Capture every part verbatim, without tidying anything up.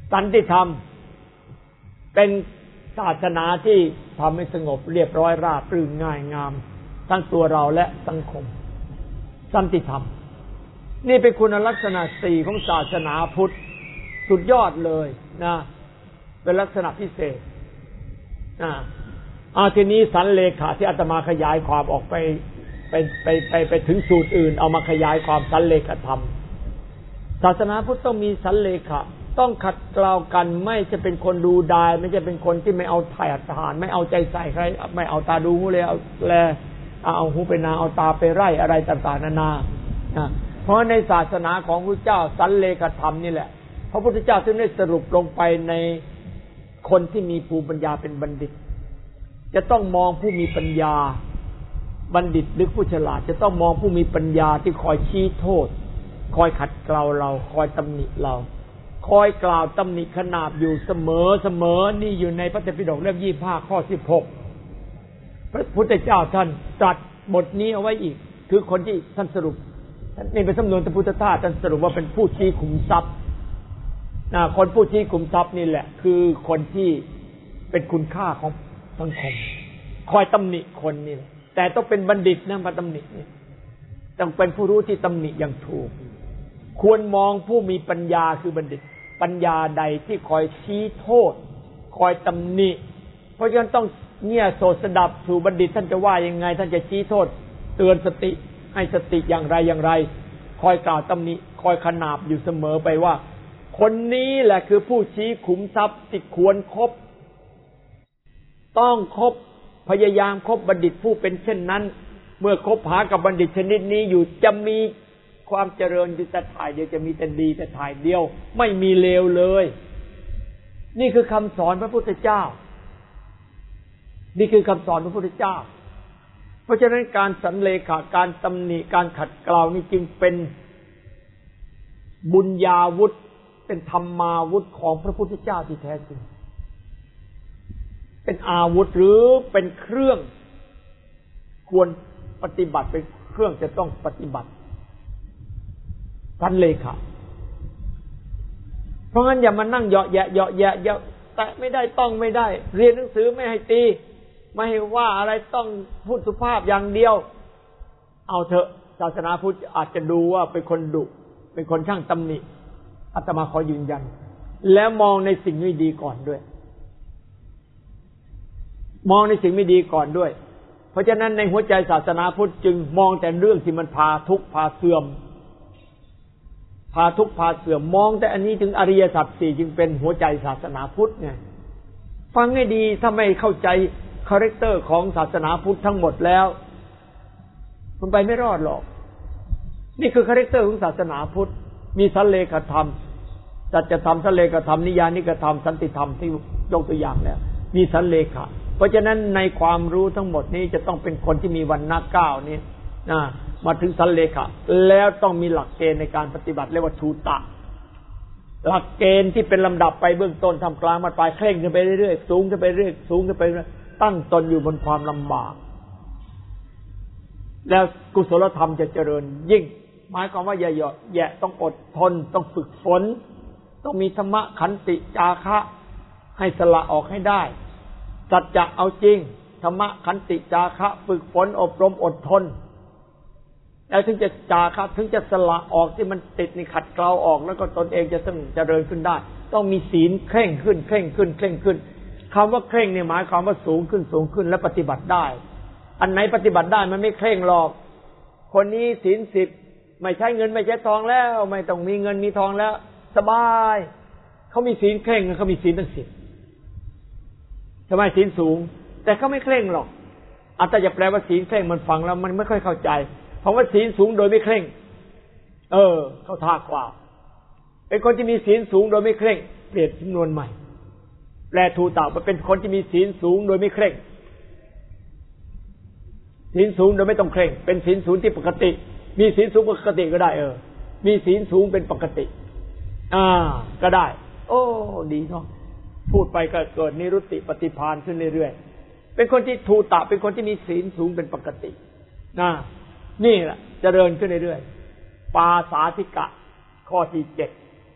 สันติธรรมเป็นศาสนาที่ทำให้สงบเรียบร้อยราบรื่นง่ายงามทั้งตัวเราและสังคมสันติธรรมนี่เป็นคุณลักษณะสี่ของศาสนาพุทธสุดยอดเลยนะเป็นลักษณะพิเศษอ่าอาทีนี้สันเลขาที่อาตมาขยายความออกไปไปไปไปไปถึงสูตรอื่นเอามาขยายความสันเลขธรรมศาสนาพุทธต้องมีสันเลขะต้องขัดเกลากันไม่จะเป็นคนดูดายไม่จะเป็นคนที่ไม่เอาถ่ายทหารไม่เอาใจใส่ใครไม่เอาตาดูหูเลยเอาแลเอาหูไปนาเอาตาไปไร่อะไรต่างๆนานาเพราะในศาสนาของพระเจ้าสันเลขธรรมนี่แหละพระพุทธเจ้าจึงได้สรุปลงไปในคนที่มีภูมิปัญญาเป็นบัณฑิตจะต้องมองผู้มีปัญญาบัณฑิตหรือผู้ฉลาดจะต้องมองผู้มีปัญญาที่คอยชี้โทษคอยขัดเกลาเราคอยตำหนิเราคอยกล่าวตำหนิขนาบอยู่เสมอเสมอนี่อยู่ในพระไตรปิฎกเล่มยี่สิบห้าข้อสิบหกพระพุทธเจ้าท่านตรัสบทนี้เอาไว้อีกคือคนที่ท่านสรุปนี่เป็นสำนวนพระพุทธทาสท่านสรุปว่าเป็นผู้ชี้ขุมทรัพย์นะคนผู้ชี้ขุมทรัพย์นี่แหละคือคนที่เป็นคุณค่าของสังคมคอยตำหนิคนนี่แหละแต่ต้องเป็นบัณฑิตนะมาตำหนินี่ต้องเป็นผู้รู้ที่ตำหนิอย่างถูกควรมองผู้มีปัญญาคือบัณฑิตปัญญาใดที่คอยชี้โทษคอยตำหนิเพราะฉะนั้นต้องเนี่ยโสดสดับสู่บัณฑิตท่านจะว่ายังไงท่านจะชี้โทษเตือนสติให้สติอย่างไรอย่างไรคอยกล่าวตำหนิคอยขนาบอยู่เสมอไปว่าคนนี้แหละคือผู้ชี้ขุมทรัพย์ที่ควรคบต้องคบพยายามคบบัณฑิตผู้เป็นเช่นนั้นเมื่อคบหากับบัณฑิตชนิดนี้อยู่จะมีความเจริญอยู่แต่ถ่ายเดียวจะมีแต่ดีแต่ถ่ายเดียวไม่มีเลวเลยนี่คือคำสอนพระพุทธเจ้านี่คือคำสอนพระพุทธเจ้าเพราะฉะนั้นการสันเลขาการตำหนิการขัดเกลานี่จึงเป็นบุญญาวุธเป็นธรรมาวุธของพระพุทธเจ้าที่แท้จริงเป็นอาวุธหรือเป็นเครื่องควรปฏิบัติเป็นเครื่องจะต้องปฏิบัติสันเลขาเพราะงั้นอย่ามานั่งเหยาะแยะเหยาะแยะเยอะแต่ไม่ได้ต้องไม่ได้เรียนหนังสือไม่ให้ตีไม่ให้ว่าอะไรต้องพูดสุภาพอย่างเดียวเอาเถอะศาสนาพุทธอาจจะดูว่าเป็นคนดุเป็นคนช่างตำหนิอาตมาขอยืนยันแล้วมองในสิ่งไม่ดีก่อนด้วยมองในสิ่งไม่ดีก่อนด้วยเพราะฉะนั้นในหัวใจศาสนาพุทธจึงมองแต่เรื่องที่มันพาทุกข์พาเสื่อมพาทุกข์พาเสื่อมมองแต่อันนี้ถึงอริยสัจสี่จึงเป็นหัวใจศาสนาพุทธไงฟังให้ดีถ้าไม่เข้าใจคาแรคเตอร์ของศาสนาพุทธทั้งหมดแล้วคุณไปไม่รอดหรอกนี่คือคาแรคเตอร์ของศาสนาพุทธมีสันเลขธรรมสัจธรรมสันเลขธรรมนิยานิกธรรมสันติธรรมที่ยกตัวอย่างแล้วมีสันเลขะเพราะฉะนั้นในความรู้ทั้งหมดนี้จะต้องเป็นคนที่มีวรรณะเก้านี้นะมาถึงสันเลขะแล้วต้องมีหลักเกณฑ์ในการปฏิบัติเรียกว่าทูตะหลักเกณฑ์ที่เป็นลำดับไปเบื้องต้นทำกลางมาปลายเคร่งขึ้นไปเรื่อยๆสูงขึ้นไปเรื่อยสูงขึ้นไปตั้งตนอยู่บนความลำบากแล้วกุศลธรรมจะเจริญยิ่งหมายความว่าอย่าเหยาะแยะต้องอดทนต้องฝึกฝนต้องมีธรรมะขันติจาคะให้สละออกให้ได้สัจจะเอาจริงธรรมะขันติจาคะฝึกฝนอบรมอดทนแล้วถึงจะจาคะถึงจะสละออกที่มันติดในขัดเกลาออกแล้วก็ตนเองจะต้องเจริญขึ้นได้ต้องมีศีลเคร่งขึ้นเคร่งขึ้นเคร่งขึ้นคำว่าเคร่งเนี่ยหมายความว่าสูงขึ้นสูงขึ้นและปฏิบัติได้อันไหนปฏิบัติได้มันไม่เคร่งหรอกคนนี้ศีลสิบไม่ใช้เงินไม่ใช้ทองแล้วไม่ต้องมีเงินมีทองแล้วสบายเขามีศีลเคร่งเขามีศีลตั้งสิบทำไมศีลสูงแต่เขาไม่เคร่งหรอกอาจจะแปลว่าศีลเคร่งมันฟังแล้วมันไม่ค่อยเข้าใจเพราะว่าศีลสูงโดยไม่เคร่งเออเข้าท่ากว่าเป็นคนที่มีศีลสูงโดยไม่เคร่งเปลี่ยนจำนวนใหม่แปลทูตะมาเป็นคนที่มีศีลสูงโดยไม่เคร่งศีลสูงโดยไม่ต้องเคร่งเป็นศีลสูงที่ปกติมีศีลสูงปกติก็ได้เออมีศีลสูงเป็นปกติอ่าก็ได้โอ้ดีเนาะพูดไปก็เกิดนิรุตติปฏิภาณขึ้นเรื่อยๆเป็นคนที่ทูตะเป็นคนที่มีศีลสูงเป็นปกตินะนี่แหละเจริญขึ้นเรื่อยๆปาสาธิกะข้อที่เจ็ด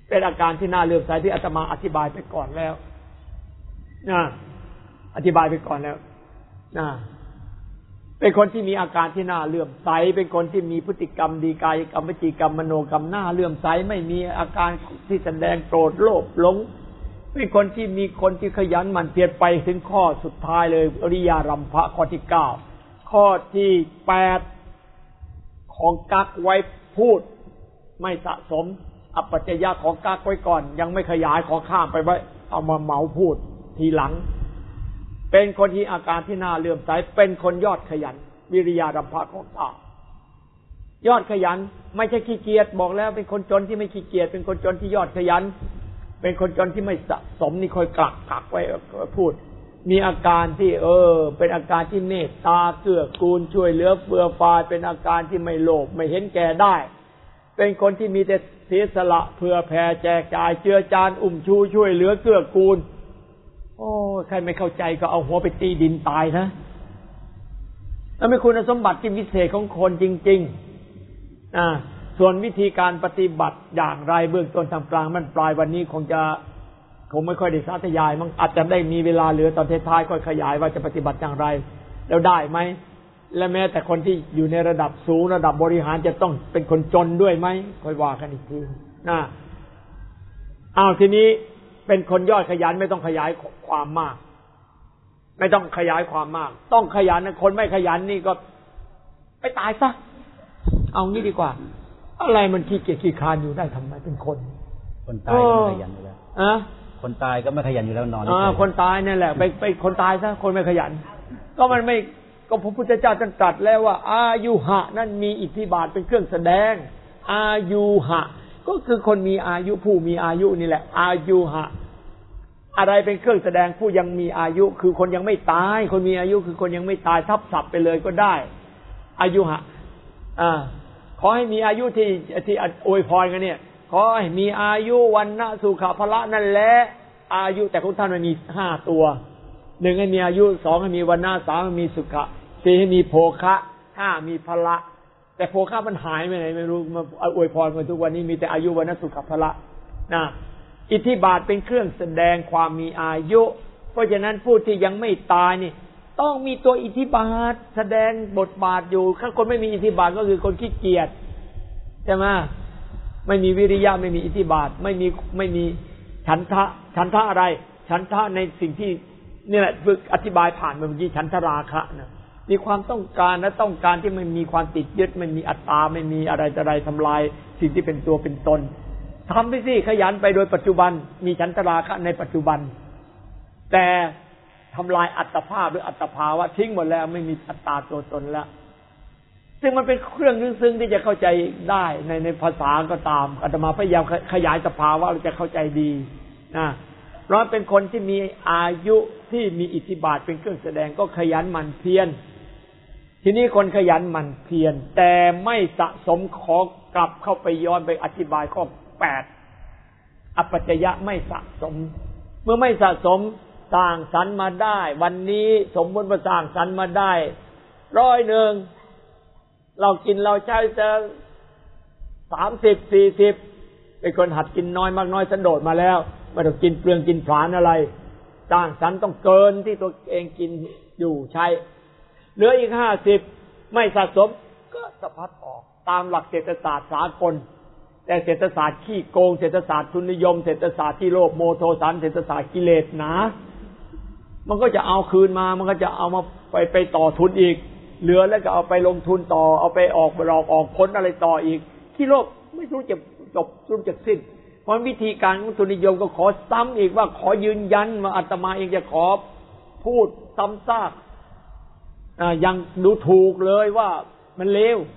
เป็นอาการที่น่าเลื่อมใสที่อาตมาอธิบายไปก่อนแล้วนะอธิบายไปก่อนแล้วนะเป็นคนที่มีอาการที่น่าเลื่อมใสเป็นคนที่มีพฤติกรรมดีกายกรรมวจีกรรมมโนกรรมน่าเลื่อมใสไม่มีอาการที่แสดงโกรธโลภหลงเป็นคนที่มีคนที่ขยันหมั่นเพียรไปถึงข้อสุดท้ายเลยอริยารัมภะข้อที่เก้าข้อที่แปดของกักไว้พูดไม่สะสมอัปปัจจยะของกักไว้ก่อนยังไม่ขยายขอข้ามไปไว้เอามาเหมาพูดทีหลังเป็นคนที่อาการที่น่าเลื่อมใสเป็นคนยอดขยันวิริยารัมภะข้อเก้ายอดขยันไม่ใช่ขี้เกียจบอกแล้วเป็นคนจนที่ไม่ขี้เกียจเป็นคนจนที่ยอดขยันเป็นคนจนที่ไม่สะสมนี่คอยกักกักไว้พูดมีอาการที่เออเป็นอาการที่เมตตาเกื้อกูลช่วยเหลือเฟื่อฟายเป็นอาการที่ไม่โลภไม่เห็นแก่ได้เป็นคนที่มีแต่เสียสละเผื่อแผ่แจกจ่ายเจือจานอุ้มชูช่วยเหลือเกื้อกูลโอ้ใครไม่เข้าใจก็เอาหัวไปตีดินตายนะแล้วเป็นคุณสมบัติที่พิเศษของคนจริงๆอ่าส่วนวิธีการปฏิบัติอย่างไรเบื้องต้นทำกลางมันปลายวันนี้คงจะคงไม่ค่อยได้สาธยายมั้งอาจจะได้มีเวลาเหลือตอนท้ายๆค่อยขยายว่าจะปฏิบัติอย่างไรแล้วได้ไหมและแม้แต่คนที่อยู่ในระดับสูงระดับบริหารจะต้องเป็นคนจนด้วยไหมค่อยว่ากันอีกทีนะอ้าวทีนี้เป็นคนยอดขยันไม่ต้องขยายความมากไม่ต้องขยายความมากต้องขยันนะคนไม่ขยันนี่ก็ไปตายซะเอางี้ดีกว่าอะไรมันขี้เกียจขี้คร้านอยู่ได้ทำไมเป็นคนคนตายก็ไม่ขยันอยู่แล้วอะคนตายก็ไม่ขยันอยู่แล้วนอนอ่าคนตายนั่นแหละไปไปคนตายซะคนไม่ขยันก็มันไม่ก็พระพุทธเจ้าตรัสแล้วว่าอายุหะนั่นมีอิทธิบาทเป็นเครื่องแสดงอายุหะก็คือคนมีอายุผู้มีอายุนี่แหละอายุหะอะไรเป็นเครื่องแสดงผู้ยังมีอายุคือคนยังไม่ตายคนมีอายุคือคนยังไม่ตายทับศัพท์ไปเลยก็ได้อายุหะอ่าขอให้มีอายุที่ที่อวยพรกันเนี่ยขอให้มีอายุวันนะสุขภละนั่นแหละอายุแต่ของท่านมันมีห้าตัวหนึ่งให้มีอายุสองให้มีวันนะสามให้มีสุขะสี่ให้มีโภคะห้ามีพละแต่โภคะมันหายไปไหนไม่รู้มาอวยพรกันทุกวันนี้มีแต่อายุวันนะสุขภละนะอิทธิบาทเป็นเครื่องแสดงความมีอายุเพราะฉะนั้นผู้ที่ยังไม่ตายนี่ต้องมีตัวอิทธิบาทแสดงบทบาทอยู่ถ้าคนไม่มีอิทธิบาทก็คือคนขี้เกียจใช่ไหมไม่มีวิริยะไม่มีอิทธิบาทไม่มีไม่มีฉันทะฉันทะอะไรฉันทะในสิ่งที่นี่แหละฝึกอธิบายผ่านเมื่อกี้ฉันทราคะนะมีความต้องการและต้องการที่ไม่มีความติดยึดไม่มีอัตตาไม่มีอะไรอะไรทำลายสิ่งที่เป็นตัวเป็นตนทำไปสิขยันไปโดยปัจจุบันมีฉันทราคะในปัจจุบันแต่ทำลายอัตภาพหรืออัตภาวะทิ้งหมดแล้วไม่มีอัตตาตัวตนแล้วซึ่งมันเป็นเครื่องซึ้งๆที่จะเข้าใจได้ในในภาษาก็ตามอาตมาพยายามขยายสภาวะเราจะเข้าใจดีนะเพราะเป็นคนที่มีอายุที่มีอิทธิบาทเป็นเครื่องแสดงก็ขยันหมั่นเพียรทีนี้คนขยันหมั่นเพียรแต่ไม่สะสมขอกลับเข้าไปย้อนไปอธิบายข้อแปดอัปปัจจยะไม่สะสมเมื่อไม่สะสมสร้างสรรค์มาได้วันนี้สมมติว่าสร้างสรรค์มาได้ร้อยหนึ่งเรากินเราใช้จะสามสิบสี่สิบเป็นคนหัดกินน้อยมากน้อยสันโดษมาแล้วไม่ต้องกินเปลืองกินผลาญอะไรสร้างสรรค์ต้องเกินที่ตัวเองกินอยู่ใช้เหลืออีกห้าสิบไม่สะสมก็สะพัดออกตามหลักเศรษฐศาสตร์สากลแต่เศรษฐศาสตร์ขี้โกงเศรษฐศาสตร์ทุนนิยมเศรษฐศาสตร์ที่โลภโมโทสันเศรษฐศาสตร์กิเลสหนามันก็จะเอาคืนมามันก็จะเอามาไปไปต่อทุนอีกเหลือแล้วก็เอาไปลงทุนต่อเอาไปออกไปหลอกออกผลอะไรต่ออีกขี้โลภไม่รู้จะจบรู้จะสิ้นเพราะวิธีการของทุนนิยมก็ขอซ้ำอีกว่าขอยืนยันว่าอาตมาเองจะขอพูดซ้ำซากอ่ายังดูถูกเลยว่ามันเลว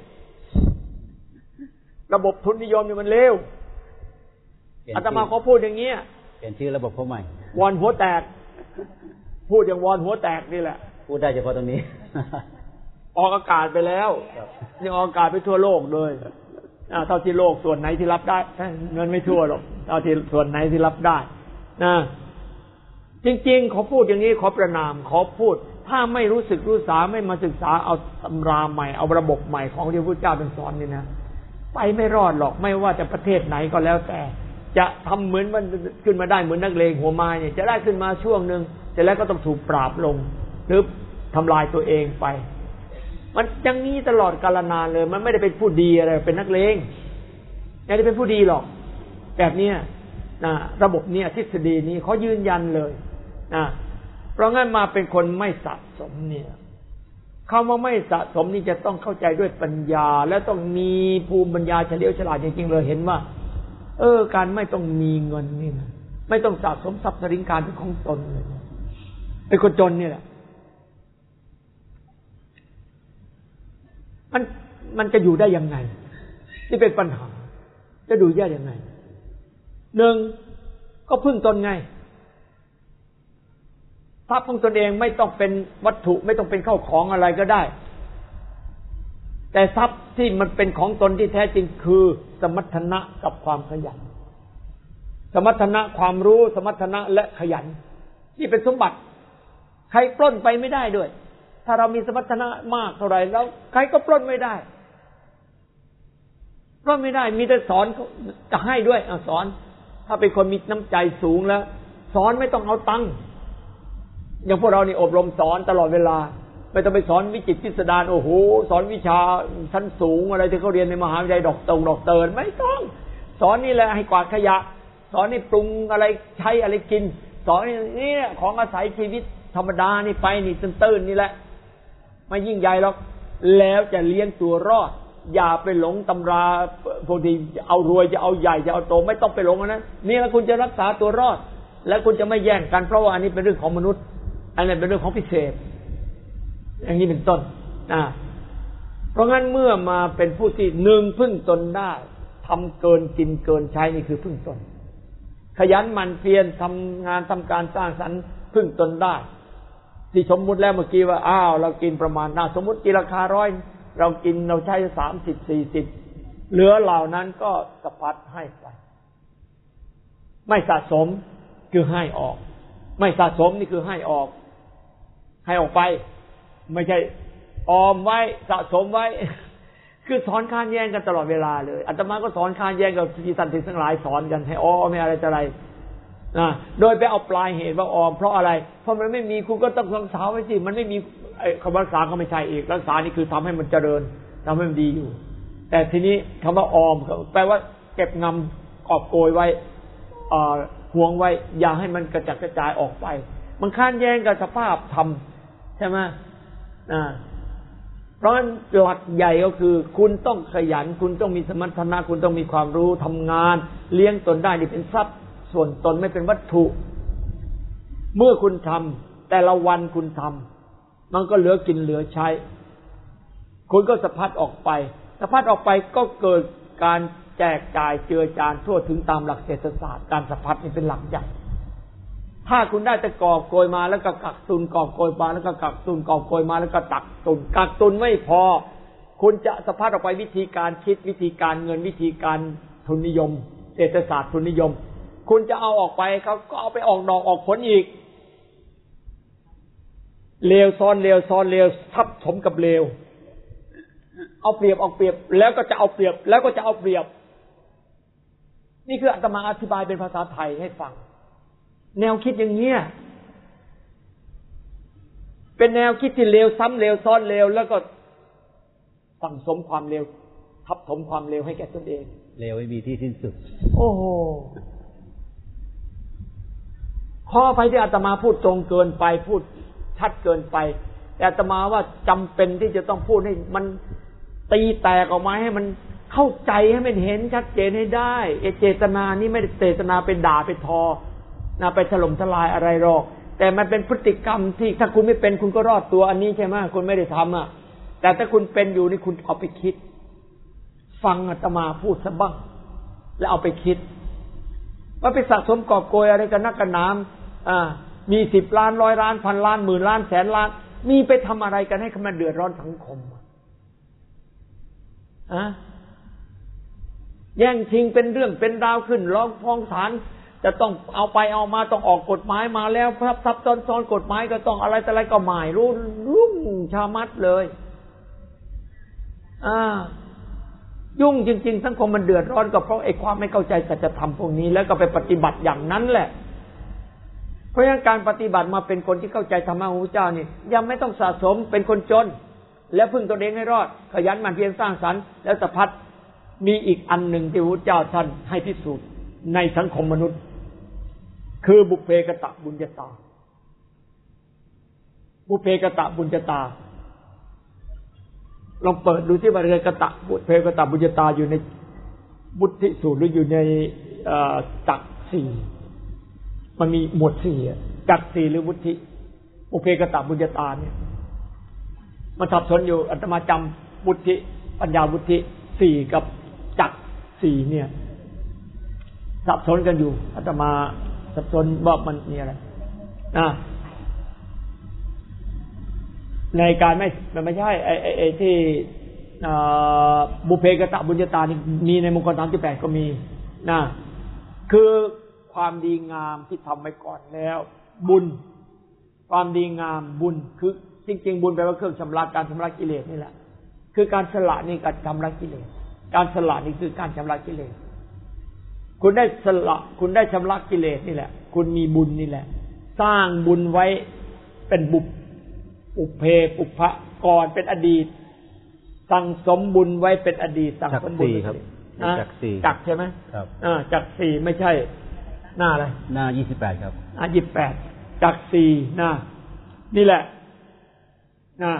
ระบบทุนนิยมเนี่ยมันเลวอาตมาขอพูดอย่างเงี้ยเปลี่ยนชื่อระบบเขาใหม่วอนหัวแตกพูดอย่างวอนหัวแตกนี่แหละพูดได้เฉพาะตรงนี้ออกอากาศไปแล้วนี่ออกอากาศไปทั่วโลกเลยเท่าที่โลกส่วนไหนที่รับได้เงินไม่ทั่วหรอกเท่าที่ส่วนไหนที่รับได้นะจริงๆขอพูดอย่างนี้ขอประนามขอพูดถ้าไม่รู้สึกรู้สาไม่มาศึกษาเอาตำราใหม่เอาระบบใหม่ของที่พระพุทธเจ้าเป็นสอนนี่นะไปไม่รอดหรอกไม่ว่าจะประเทศไหนก็แล้วแต่จะทำเหมือนมันขึ้นมาได้เหมือนนักเลงหัวไม้เนี่ยจะได้ขึ้นมาช่วงนึงเสร็จแล้วก็ต้องถูกปราบลงหรือทำลายตัวเองไปมันอย่างนี้ตลอดกาลนานเลยมันไม่ได้เป็นผู้ดีอะไรเป็นนักเลงไม่ได้เป็นผู้ดีหรอกแบบนี้นะระบบนี้ทฤษฎีนี้เขายืนยันเลยนะเพราะงั้นมาเป็นคนไม่สะสมเนี่ยคำว่าไม่สะสมนี่จะต้องเข้าใจด้วยปัญญาและต้องมีภูมิปัญญาเฉลียวฉลาดจริงๆเลยเห็นว่าเออการไม่ต้องมีเงินนี่นะไม่ต้องสะสมทรัพย์สินการเป็นของตนเลยเป็นคนจนนี่แหละมันมันจะอยู่ได้ยังไงที่เป็นปัญหาจะดูแย่ยังไงหนึ่งก็พึ่งตนไงทรัพย์ของตนเองไม่ต้องเป็นวัตถุไม่ต้องเป็นข้าวของอะไรก็ได้แต่ทรัพย์ที่มันเป็นของตนที่แท้จริงคือสมรรถนะกับความขยันสมรรถนะความรู้สมรรถนะและขยันนี่เป็นสมบัติใครปล้นไปไม่ได้ด้วยถ้าเรามีสมรรถนะมากเท่าไหร่แล้วใครก็ปล้นไม่ได้ปล้นไม่ได้มีแต่สอนจะให้ด้วยอ่ะสอนถ้าเป็นคนมีน้ำใจสูงแล้วสอนไม่ต้องเอาตังค์อย่างพวกเรานี่อบรมสอนตลอดเวลาไม่ต้องไปสอนวิจิตรพิสดารโอ้โหสอนวิชาชั้นสูงอะไรที่เขาเรียนในมหาวิทยาลัยดอกตงดอกเติร์นไม่ต้องสอนนี่แหละให้กวาดขยะสอนให้ปรุงอะไรใช้อะไรกินสอนนี่ของอาศัยชีวิตธรรมดานี่ไปนี่ตื้นๆนี่แหละไม่ยิ่งใหญ่หรอกแล้วจะเลี้ยงตัวรอดอย่าไปหลงตำราพวกที่เอารวยจะเอาใหญ่จะเอาโตไม่ต้องไปหลงนะนี่แล้วคุณจะรักษาตัวรอดและคุณจะไม่แย่งกันเพราะว่าอันนี้เป็นเรื่องของมนุษย์อันนี้เป็นเรื่องของพิเศษอย่างนี้เป็นต้นนะเพราะงั้นเมื่อมาเป็นผู้ที่หนึ่งพึ่งตนได้ทำเกินกินเกินใช้นี่คือพึ่งตนขยันหมั่นเพียรทำงานทำการสร้างสรรค์พึ่งตนได้ที่สมมุติแล้วเมื่อกี้ว่าอ้าวเรากินประมาณน่าสมมุติกินราคาร้อยเรากินเราใช้สามสิบสี่สิบเหลือเหล่านั้นก็สะพัดให้ไปไม่สะสมคือให้ออกไม่สะสมนี่คือให้ออกให้ออกไปไม่ใช่ออมไว้สะสมไว้คือสอนค้านแย้งกันตลอดเวลาเลยอาตมาก็สอนค้านแย้งกับที่ท่านทั้งหลายสอนกันให้ออมไม่อะไรจะอะไรนะโดยไปเอาปลายเหตุว่าออมเพราะอะไรเพราะมันไม่มีคุณก็ต้องรักษาไว้สิมันไม่มีไอ้คำรักษาก็ไม่ใช่อีกรักษานี่คือทำให้มันเจริญทำให้มันดีอยู่แต่ทีนี้คำว่าออมแปลว่าเก็บงำกอบโกยไว้ห่วงไว้อย่าให้มันกระจัดกระจายออกไปมันค้านแย้งกับสภาพธรรมใช่ไหมอ่าเพราะฉะนั้นหลักใหญ่ก็คือคุณต้องขยันคุณต้องมีสมรรถนะคุณต้องมีความรู้ทำงานเลี้ยงตนได้นี่เป็นทรัพย์ส่วนตนไม่เป็นวัตถุเมื่อคุณทำแต่ละวันคุณทำมันก็เหลือกินเหลือใช้คุณก็สะพัดออกไปสะพัดออกไปก็เกิดการแจกจ่ายเจือจานทั่วถึงตามหลักเศรษฐศาสตร์การสะพัดนี่เป็นหลักใหญ่ถ้าคุณได้แต่กอบโกยมาแล้วก็กักตุนกอบโกยมาแล้วก็กักตุนกอบโกยมาแล้วก็ตักตุนกักตุนไม่พอคุณจะสะพัดออกไปวิธีการคิดวิธีการเงินวิธีการทุนนิยมเศรษฐศาสตร์ทุนนิยมคุณจะเอาออกไปเขาก็เอาไปออกดอกออกผลอีกเลวซ้อนเลวซ้อนเลวทับถมกับเลวเอาเปรียบเอาเปรียบแล้วก็จะเอาเปรียบแล้วก็จะเอาเปรียบนี่คืออาตมาอธิบายเป็นภาษาไทยให้ฟังแนวคิดอย่างเงี้ยเป็นแนวคิดที่เลวซ้ำเลวซ้อนเลวแล้วก็สั่งสมความเลวทับถมความเลวให้แก่ตนเองเลวไม่มีที่สิ้นสุดโอ้โหขออภัยที่อาตมาพูดตรงเกินไปพูดชัดเกินไปแต่อาตมาว่าจำเป็นที่จะต้องพูดให้มันตีแตกออกมาให้มันเข้าใจให้มันเห็นชัดเจนให้ได้เจตนานี้ไม่ได้เจตนาเป็นด่าเป็นทอนะไปถล่มทลายอะไรหรอกแต่มันเป็นพฤติกรรมที่ถ้าคุณไม่เป็นคุณก็รอดตัวอันนี้ใช่ไหมคุณไม่ได้ทำอ่ะแต่ถ้าคุณเป็นอยู่นี่คุณเอาไปคิดฟังอาตมาพูดซะบ้างแล้วเอาไปคิดว่าไปสะสมกอบโกยอะไรกันนักกันน้ำอ่ามีสิบล้านร้อยล้านพันล้านหมื่นล้านแสนล้านมีไปทำอะไรกันให้มันเดือดร้อนสังคมอ่ะแย่งชิงเป็นเรื่องเป็นราวขึ้นร้องฟ้องศาลจะต้องเอาไปเอามาต้องออกกฎหมายมาแล้วซับซับซ้อนซ้อนกฎหมายก็ต้องอะไรแต่อะไรก็หมายรู้รุ่งชามัดเลยอ่ายุ่งจริงๆสังคมมันเดือดร้อนก็เพราะไอ้ความไม่เข้าใจสัจธรรมพวกนี้แล้วก็ไปปฏิบัติอย่างนั้นแหละเพราะฉะนั้นการปฏิบัติมาเป็นคนที่เข้าใจธรรมะของพระเจ้านี่ยังไม่ต้องสะสมเป็นคนจนแล้วพึ่งตัวเองให้รอดขยันหมั่นเพียรสร้างสรรค์แล้วสัพพัดมีอีกอันหนึ่งที่พระเจ้าท่านให้พิสูจน์ในสังคมมนุษย์คือบุพเพกตบุญญาตาบุพเพกตบุญญาตาลองเปิดดูที่บุพเพกตบุพเพกตบุญญาตาอยู่ในบุตติสูตรหรืออยู่ในจักสี่มันมีหมวดสี่จักสี่หรือบุตติบุพเพกตบุญญาตาเนี่ยมันสับสนอยู่อาตมาจำบุตติปัญญาบุตติสี่กับจักสี่เนี่ยสับสนกันอยู่อาตมาสับสนว่ามันมีอะไรอ่ะในการไม่มันไม่ใช่ไอ้ไอ้ไอ้ที่บุพเพกตบุญญาตานี่มีในมงคลสามสิบแปดก็มีนะคือความดีงามที่ทำไว้ก่อนแล้วบุญความดีงามบุญคือจริงๆบุญแปลว่าเครื่องชำระการชำระกิเลสนี่แหละคือการสละนี่การชำระกิเลสการสละนี่คือการชำระกิเลสคุณได้สละคุณได้ชำระกิเลสนี่แหละคุณมีบุญนี่แหละสร้างบุญไว้เป็นบุพอุเพปุพพะก่อนเป็นอดีตสั่งสมบุญไว้เป็นอดีตสั่งสมบุญครับจักสี่จักใช่ไหมครับอ่าจักสี่ไม่ใช่หน้าอะไรหน้ายี่สิบแปดครับอ่ายี่สิบแปดจักสี่หน้านี่แหละนะ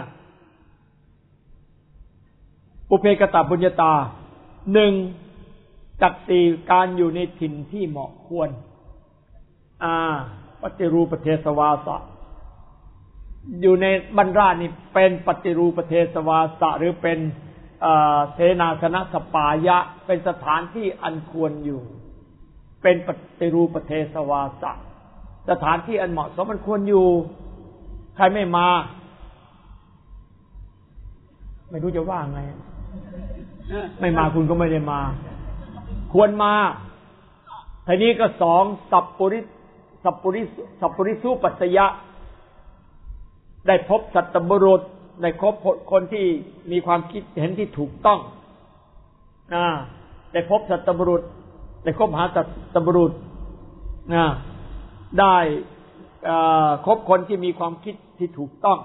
อุเพกตบุญญาตาหนึ่งจักสี่การอยู่ในถิ่นที่เหมาะควรอ่าปฏิรูปเทศวาสะอยู่ในบรรดานี่เป็นปฏิรูปเทศวาสะหรือเป็นเสนาสนะสปายะเป็นสถานที่อันควรอยู่เป็นปฏิรูปเทศวาสะสถานที่อันเหมาะสมมันควรอยู่ใครไม่มาไม่รู้จะว่าไงไม่มาคุณก็ไม่ได้มาควรมาทีนี้ก็สองสัพปุริสัพปุริสัพปุริสุปัสสยะได้พบสัตบุรุษได้พบคนที่มีความคิดเห็นที่ถูกต้องนะได้พบสัตบุรุษได้คบหาสัตบุรุษนะได้คบคนที่มีความคิดที่ถูกต้อง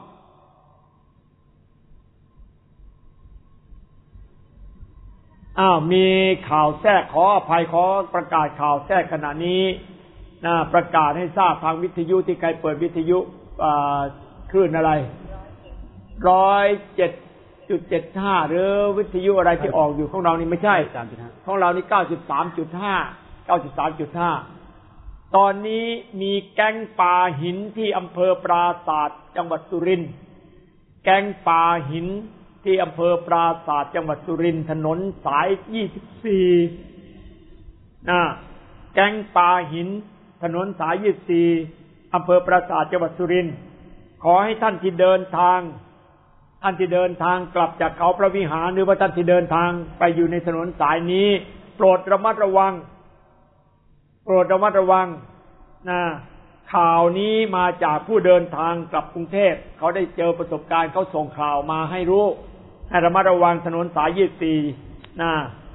อ้าวมีข่าวแทรกขออภัยขอประกาศข่าวแทรกขณะนี้นะประกาศให้ทราบทางวิทยุที่ใครเปิดวิทยุคลื่นอะไรร้อยเจ็ดจุดเจ็ดห้าหรือวิทยุอะไรที่ออกอยู่ของเรานี่ไม่ใช่ของเรานี่เก้าสิบสามจุดห้าเก้าสิบสามจุดห้าตอนนี้มีแก๊งปลาหินที่อำเภอปราสาทจังหวัดสุรินทร์แก๊งปลาหินที่อำเภอปราสาทจังหวัดสุรินทร์ถนนสายยี่สิบสี่นะแก๊งปลาหินถนนสายยี่สิบสี่อำเภอปราสาทจังหวัดสุรินทร์ขอให้ท่านที่เดินทางท่านที่เดินทางกลับจากเขาพระวิหารหรือว่าท่านที่เดินทางไปอยู่ในถนนสายนี้โปรดระมัดระวังโปรดระมัดระวังนะข่าวนี้มาจากผู้เดินทางกลับกรุงเทพเขาได้เจอประสบการณ์เขาส่งข่าวมาให้รู้ให้ระมัดระวังถนนสายยี่สิบสี่นะ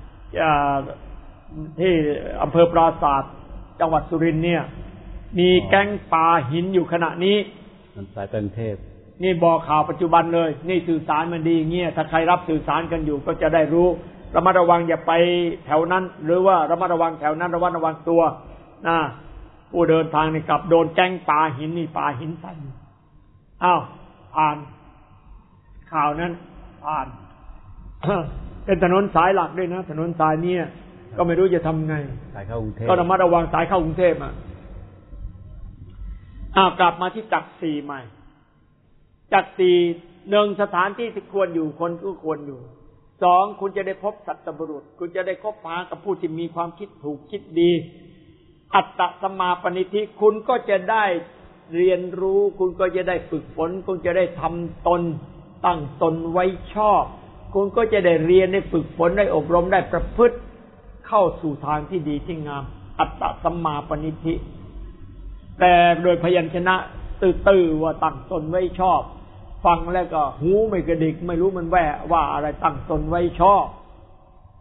ที่อำเภอปราสาทจังหวัดสุรินทร์เนี่ยมีแก๊งปลาหินอยู่ขณะนี้สายกรุงเทพนี่บอกข่าวปัจจุบันเลยนี่สื่อสารมันดีอย่างเงี้ยถ้าใครรับสื่อสารกันอยู่ก็จะได้รู้ระมัดระวังอย่าไปแถวนั้นหรือว่าระมัดระวังแถวนั้นระมัดระวังตัวนะผู้เดินทางนี่กลับโดนแก๊งปลาหินนี่ปลาหินใส่อ้าวผ่านข่าวนั้นผ่าน เป็นถนนสายหลักด้วยนะถนนสายนี้ก็ไม่รู้จะทำไงสายเข้ากรุงเทพก็ระมัดระวังสายเข้ากรุงเทพอ่ะอ้าวกลับมาที่จักรสี่ใหม่จักรสี่หนึ่งสถานที่ที่ควรอยู่คนก็ควรอยู่สองคุณจะได้พบสัตบุรุษคุณจะได้คบหากับผู้ที่มีความคิดถูกคิดดีอัตตสมาปณิธิคุณก็จะได้เรียนรู้คุณก็จะได้ฝึกฝนคุณจะได้ทำตนตั้งตนไว้ชอบคุณก็จะได้เรียนได้ฝึกฝนได้อบรมได้ประพฤติเข้าสู่ทางที่ดีที่งามอัตตสมาปณิธิแต่โดยพยัญชนะตื้อๆว่าตั้งตนไว้ชอบฟังแล้วก็หูไม่กระดิกไม่รู้มันแว่ว่าอะไรตั้งตนไว้ชอบ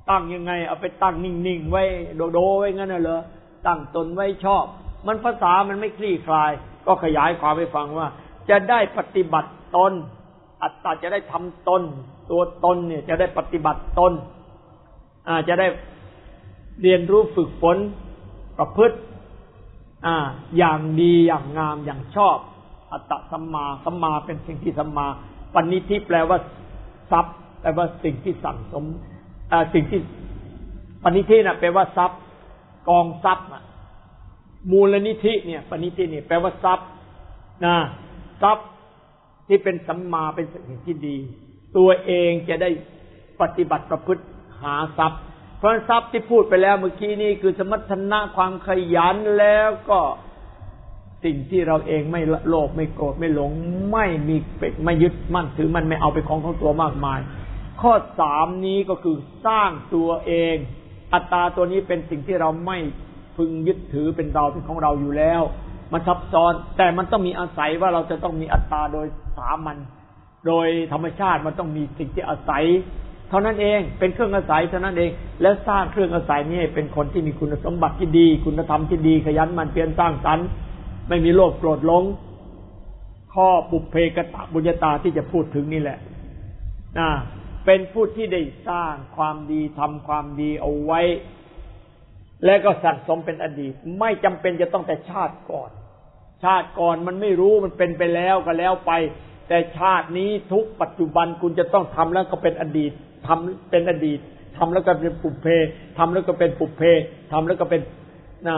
ตั้งยังไงเอาไปตั้งนิ่งๆไว้โดๆไว้งั้นน่ะเหรอตั้งตนไว้ชอบมันภาษามันไม่คลี่คลายก็ขยายความให้ฟังว่าจะได้ปฏิบัติตนอัตตาจะได้ทำตนตัวตนเนี่ยจะได้ปฏิบัติตนอ่าจะได้เรียนรู้ฝึกฝนประพฤติอ่าอย่างดีอย่างงามอย่างชอบอัตตสัมมาสัมมาเป็นสิ่งที่สัมมาปณิธิแปลว่าทรัพย์แปลว่าสิ่งที่สั่งสมอ่าสิ่งที่ปณิธิน่ะแปลว่าทรัพย์กองทรัพย์อ่ะมูลนิธิเนี่ยปณิธิเนี่ยแปลว่าทรัพย์นะทรัพย์ที่เป็นสัมมาเป็นสิ่งที่ดีตัวเองจะได้ปฏิบัติประพฤติหาทรัพย์เพราะทรัพย์ที่พูดไปแล้วเมื่อกี้นี้คือสมรรถนะความขยันแล้วก็สิ่งที่เราเองไม่โลภไม่โกรธไม่หลงไม่มีไม่ยึดมั่นถือมันไม่เอาไปของของตัวมากมายข้อสามนี้ก็คือสร้างตัวเองอัตตาตัวนี้เป็นสิ่งที่เราไม่พึงยึดถือเป็นเราเป็นของเราอยู่แล้วมันซับซ้อนแต่มันต้องมีอาศัยว่าเราจะต้องมีอัตตาโดยสามัญโดยธรรมชาติมันต้องมีสิ่งที่อาศัยเท่านั้นเองเป็นเครื่องอาศัยเท่านั้นเองแล้วสร้างเครื่องอาศัยนี้เป็นคนที่มีคุณสมบัติที่ดีคุณธรรมที่ดีขยันหมั่นเพียรสร้างสรรค์ไม่มีโลภโกรธหลงข้อปุพเพกตบุญญาตาที่จะพูดถึงนี่แหละนะเป็นผู้ที่ได้สร้างความดีทำความดีเอาไว้และก็สั่งสมเป็นอดีตไม่จำเป็นจะต้องแต่ชาติก่อนชาติก่อนมันไม่รู้มันเป็นไปแล้วก็แล้วไปแต่ชาตินี้ทุกปัจจุบันคุณจะต้องทำแล้วก็เป็นอดีตทำเป็นอดีตทำแล้วก็เป็นปุพเพทำแล้วก็เป็นปุพเพทำแล้วก็เป็นนะ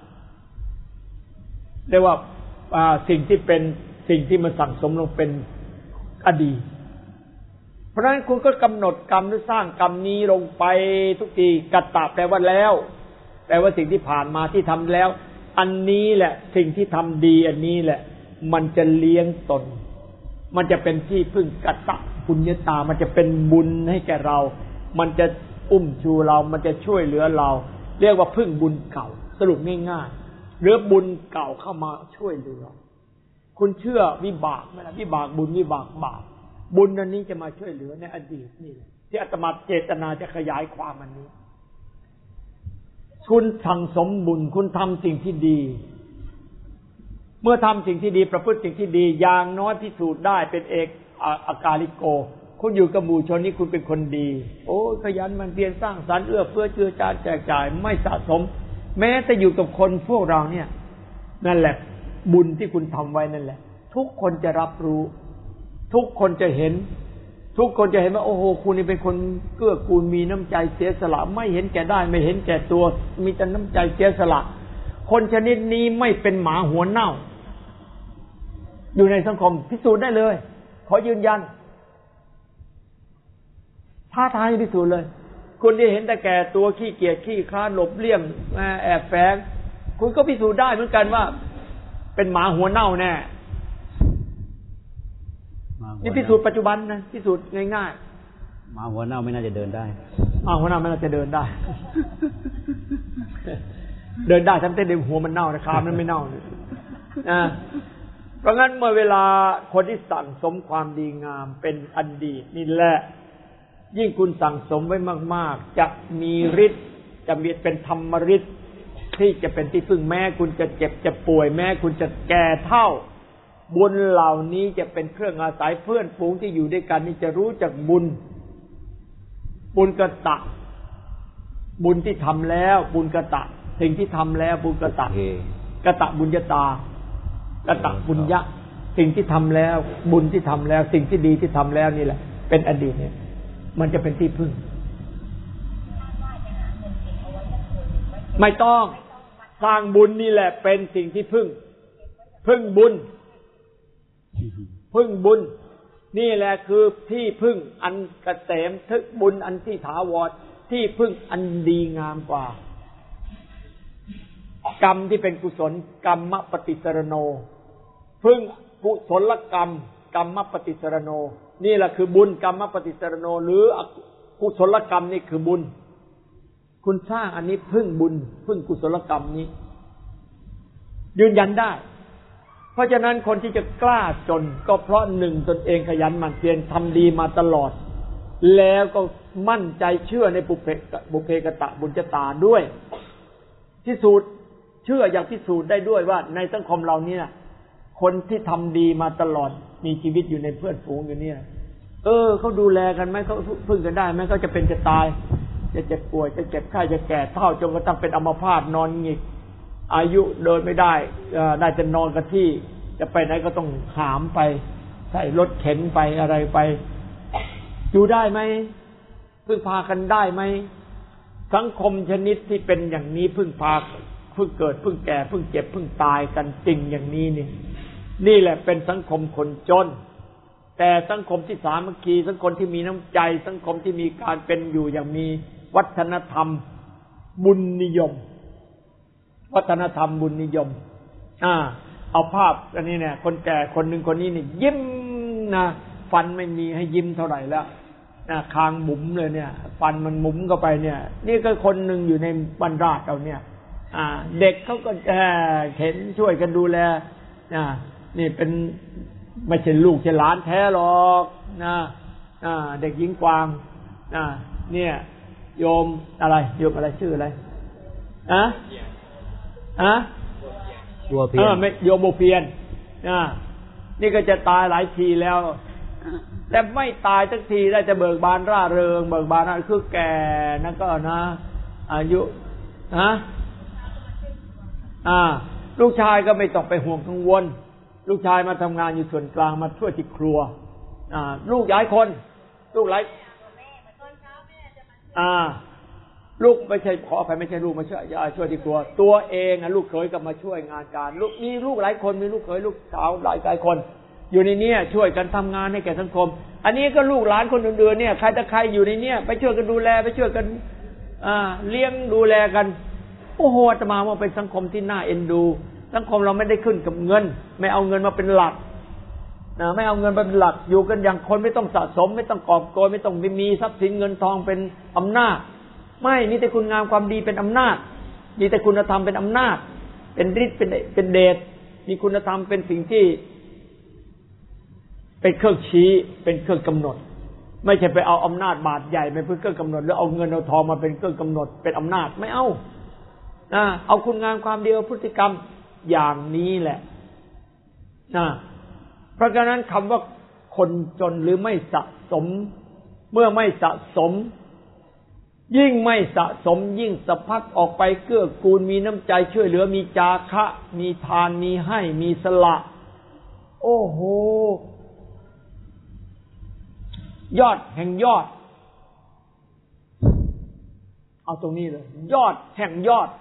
เรียกว่าสิ่งที่เป็นสิ่งที่มันสั่งสมลงเป็นอดีตเพราะฉะนั้นคุณก็กำหนดกรรมหรือสร้างกรรมนี้ลงไปทุกทีกัตตะแปลว่าแล้วแปลว่าสิ่งที่ผ่านมาที่ทำแล้วอันนี้แหละสิ่งที่ทำดีอันนี้แหละมันจะเลี้ยงตนมันจะเป็นที่พึ่งกัตตะปุญญาตามันจะเป็นบุญให้แก่เรามันจะอุ้มชูเรามันจะช่วยเหลือเราเรียกว่าพึ่งบุญเก่าสรุปง่ายๆหรือบุญเก่าเข้ามาช่วยเหลือคุณเชื่อวิบากไหมล่ะวิบากบุญวิบากบาปบุญอันนี้จะมาช่วยเหลือในอดีตนี่แหละที่อาตมาเจตนาจะขยายความอันนี้คุณสั่งสมบุญคุณทำสิ่งที่ดีเมื่อทำสิ่งที่ดีประพฤติสิ่งที่ดีอย่างน้อยพิสูจน์ได้เป็นเอกอากาลิโกคุณอยู่กับหมู่ชนนี้คุณเป็นคนดีโอ้ขยันมันเพียรสร้างสรรค์เอื้อเฟื้อเจือจานแจกจ่ายไม่สะสมแม้แต่อยู่กับคนพวกเราเนี่ยนั่นแหละบุญที่คุณทำไว้นั่นแหละทุกคนจะรับรู้ทุกคนจะเห็นทุกคนจะเห็นว่าโอ้โหคุณนี่เป็นคนเกื้อกูลมีน้ำใจเสียสละไม่เห็นแก่ได้ไม่เห็นแก่ตัวมีแต่น้ำใจเสียสละคนชนิดนี้ไม่เป็นหมาหัวเน่าอยู่ในสังคมพิสูจน์ได้เลยขอยืนยันท้าทายพิสูจน์เลยคุณที่เห็นแต่แก่ตัวขี้เกียจขี้คร้านหลบเลี่ยงแอบแฝงคุณก็พิสูจน์ได้เหมือนกันว่าเป็นหมาหัวเน่าแน่นี่พิสูจน์ปัจจุบันนะพิสูจน์ง่ายๆหมาหัวเน่าไม่น่าจะเดินได้หมาหัวเน่าไม่น่าจะเดินได้เดินได้ทั้งแต่เดินหัวมันเน่านะขามันไม่เน่านะเพราะงั้นเมื่อเวลาคนที่สั่งสมความดีงามเป็นอดีตนี่แหละยิ่งคุณสั่งสมไว้มากๆจะมีฤทธิ์จะมีเป็นธรรมฤทธิ์ที่จะเป็นที่พึ่งแม้คุณจะเจ็บจะป่วยแม้คุณจะแก่เฒ่าบุญเหล่านี้จะเป็นเครื่องอาศัยเพื่อนฝูงที่อยู่ด้วยกันนี่จะรู้จักบุญบุญกตะบุญที่ทำแล้วบุญกตะสิ่งที่ทำแล้วบุญกตะกตะบุญญาตากตะบุญญะสิ่งที่ทำแล้วบุญที่ทำแล้วสิ่งที่ดีที่ทำแล้วนี่แหละเป็นอดีตเนี่ยมันจะเป็นที่พึ่งไม่ต้องสร้างบุญนี่แหละเป็นสิ่งที่พึ่งพึ่งบุญพึ่งบุญนี่แหละคือที่พึ่งอันเกษมทึกบุญอันที่ถาวรที่พึ่งอันดีงามกว่ากรรมที่เป็นกุศลกรรมปฏิสรโนพึ่งกุศลกรรมกรรมปฏิสรโนนี่แหละคือบุญกรรมปฏิสรโนหรือกุศลกรรมนี่คือบุญคุณสร้างอันนี้พึ่งบุญพึ่งกุศลกรรมนี้ยืนยันได้เพราะฉะนั้นคนที่จะกล้าจนก็เพราะหนึ่งตนเองขยันหมั่นเพียรทำดีมาตลอดแล้วก็มั่นใจเชื่อในบุพเพบุพเพกตะบุญชะตาด้วยพิสูจน์เชื่ออย่างพิสูจน์ได้ด้วยว่าในสังคมเราเนี่ยคนที่ทำดีมาตลอดมีชีวิตอยู่ในเพื่อนฝูงอยู่เนี่ยเออเขาดูแลกันไหมเขาพึ่งกันได้ไหมเขาจะเป็นจะตายจะเจ็บป่วยจะเจ็บไข้จะแก่เฒ่าจนกระทั่งเป็นอัมพาตนอนหงิกอายุเดินไม่ได้ได้จะนอนกับที่จะไปไหนก็ต้องหามไปใส่รถเข็นไปอะไรไปอยู่ได้ไหมพึ่งพากันได้ไหมสังคมชนิดที่เป็นอย่างนี้พึ่งพาพึ่งเกิดพึ่งแก่พึ่งเจ็บพึ่งตายกันจริงอย่างนี้นี่นี่แหละเป็นสังคมคนจนแต่สังคมที่สามัคคีสังคมที่มีน้ำใจสังคมที่มีการเป็นอยู่อย่างมีวัฒนธรรมบุญนิยมวัฒนธรรมบุญนิยมอ่าเอาภาพอันนี้เนี่ยคนแก่คนหนึ่งคนนี้นี่ยิ้มนะฟันไม่มีให้ยิ้มเท่าไหร่แล้วนะคางหมุมเลยเนี่ยฟันมันหมุมเข้าไปเนี่ยนี่ก็คนหนึ่งอยู่ในบรรดาเราเนี่ยอ่าเด็กเขาก็เข็นช่วยกันดูแลนะนี่เป็นไม่ใช่ลูกใช่หลานแท้หรอกนะอ่าเด็กหญิงกวางนะเนี่ยโยมอะไรโยมอะไรชื่ออะไรอะอะบัวเพียนเออไม่โยมบัวเพียนนะนี่ก็จะตายหลายทีแล้วแต่ไม่ตายสักทีได้จะเบิกบานร่าเริงเบิกบานนั่นคือแก่นั่นก็นะอายุฮะอ่าลูกชายก็ไม่ต้องไปห่วงกังวลลูกชายมาทำงานอยู่ส่วนกลางมาช่วยที่ครัวอ่าลูกหลายคนลูกหลายอ่าลูกไม่ใช่ขออภัยไม่ใช่ลูกมาช่วยช่วยที่ครัวตัวเองอ่ะลูกเขยก็มาช่วยงานการลูกมีลูกหลายคนมีลูกเขยลูกสาวหลายหลายคนอยู่ในนี้ช่วยกันทำงานให้แก่สังคมอันนี้ก็ลูกหลานคนอื่นๆเนี่ยใครแต่ใครอยู่ในนี้ไปช่วยกันดูแลไปช่วยกันอ่าเลี้ยงดูแลกันโอ้โหอาตมาว่าเป็นสังคมที่น่าเอ็นดูสังคมเราไม่ได้ขึ้นกับเงินไม่เอาเงินมาเป็นหลักนะไม่เอาเงินมาเป็นหลักอยู่กันอย่างคนไม่ต้องสะสมไม่ต้องกอบโกยไม่ต้องมีทรัพย์สินเงินทองเป็นอำนาจไม่มีแต่คุณงามความดีเป็นอำนาจมีแต่คุณธรรมเป็นอำนาจเป็นฤทธิ์เป็นเป็นเดชมีคุณธรรมเป็นสิ่งที่เป็นเครื่องชี้เป็นเครื่องกำหนดไม่ใช่ไปเอาอำนาจบาดใหญ่มาเป็นเครื่องกำหนดหรือเอาเงินเอาทองมาเป็นเครื่องกำหนดเป็นอำนาจไม่เอานะเอาคุณงามความดีเอาพฤติกรรมอย่างนี้แหละนะเพราะฉะนั้นคำว่าคนจนหรือไม่สะสมเมื่อไม่สะสมยิ่งไม่สะสมยิ่งสะพัดออกไปเกื้อกูลมีน้ำใจช่วยเหลือมีจาคะมีทานมีให้มีสละโอ้โหยอดแห่งยอดเอาตรงนี้เลยยอดแห่งยอด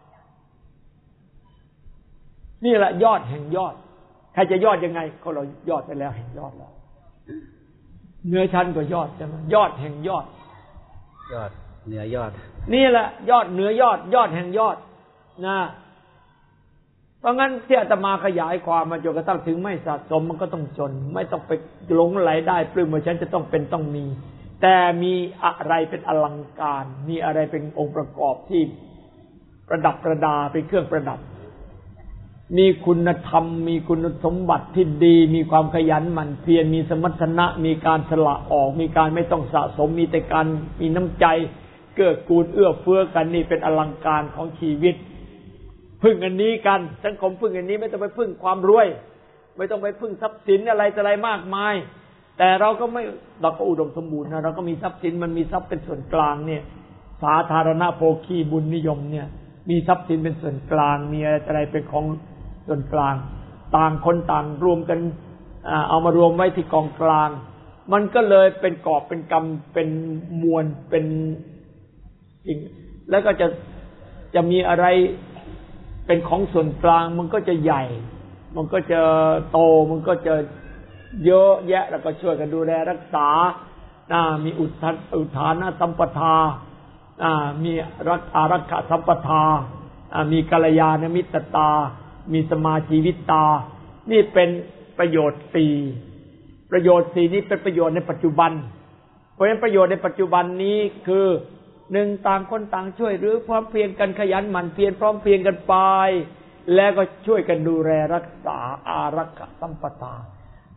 นี่แหละยอดแห่งยอดใครจะยอดยังไงก็เรายอดไปแล้วแห่งยอดแล้วเนื้อชั้นก็ยอดใช่ไหมยอดแห่งยอดยอดเหนือยอดนี่แหละยอดเหนือยอดยอดแห่งยอดนะเพราะงั้นที่อาตมาขยายความมาจนกระทั่งถึงไม่สะสมมันก็ต้องจนไม่ต้องไปหลงไหลได้ปลื้มว่าฉันจะต้องเป็นต้องมีแต่มีอะไรเป็นอลังการมีอะไรเป็นองค์ประกอบที่ประดับประดาเป็นเครื่องประดับมีคุณธรรมมีคุณสมบัติที่ดีมีความขยันหมั่นเพียรมีสมรรถนะมีการสละออกมีการไม่ต้องสะสมมีแต่การมีน้ำใจเกื้อกูลเอื้อเฟื้อกันนี่เป็นอลังการของชีวิตพึ่งอันนี้กันสังคมพึ่งอันนี้ไม่ต้องไปพึ่งความรวยไม่ต้องไปพึ่งทรัพย์สินอะไรอะไรมากมายแต่เราก็ไม่เราก็อุดมสมบูรณ์นะเราก็มีทรัพย์สินมันมีทรัพย์เป็นส่วนกลางเนี่ยสาธารณโภคีบุญนิยมเนี่ยมีทรัพย์สินเป็นส่วนกลางมีอะไรเป็นของส่วนกลางต่างคนต่างรวมกันเอามารวมไว้ที่กองกลางมันก็เลยเป็นกอบเป็นกำเป็นมวลเป็นสิ่งแล้วก็จะจะมีอะไรเป็นของส่วนกลางมันก็จะใหญ่มันก็จะโตมันก็จะเยอะแยะแล้วก็ช่วยกันดูแลรักษามีอุทานอุทานสัมปทามีรักอารักขสัมปทามีกัลยาณมิตรตามีสมาชีวิตตานี่เป็นประโยชน์สี่ประโยชน์สี่นี้เป็นประโยชน์ในปัจจุบันเพราะฉะนั้นประโยชน์ในปัจจุบันนี้คือหนึ่งต่างคนต่างช่วยหรือพร้อมเพรียงกันขยันหมั่นเพียรพร้อมเพรียงกันไปแล้วก็ช่วยกันดูแลรักษาอารักขสัมปทา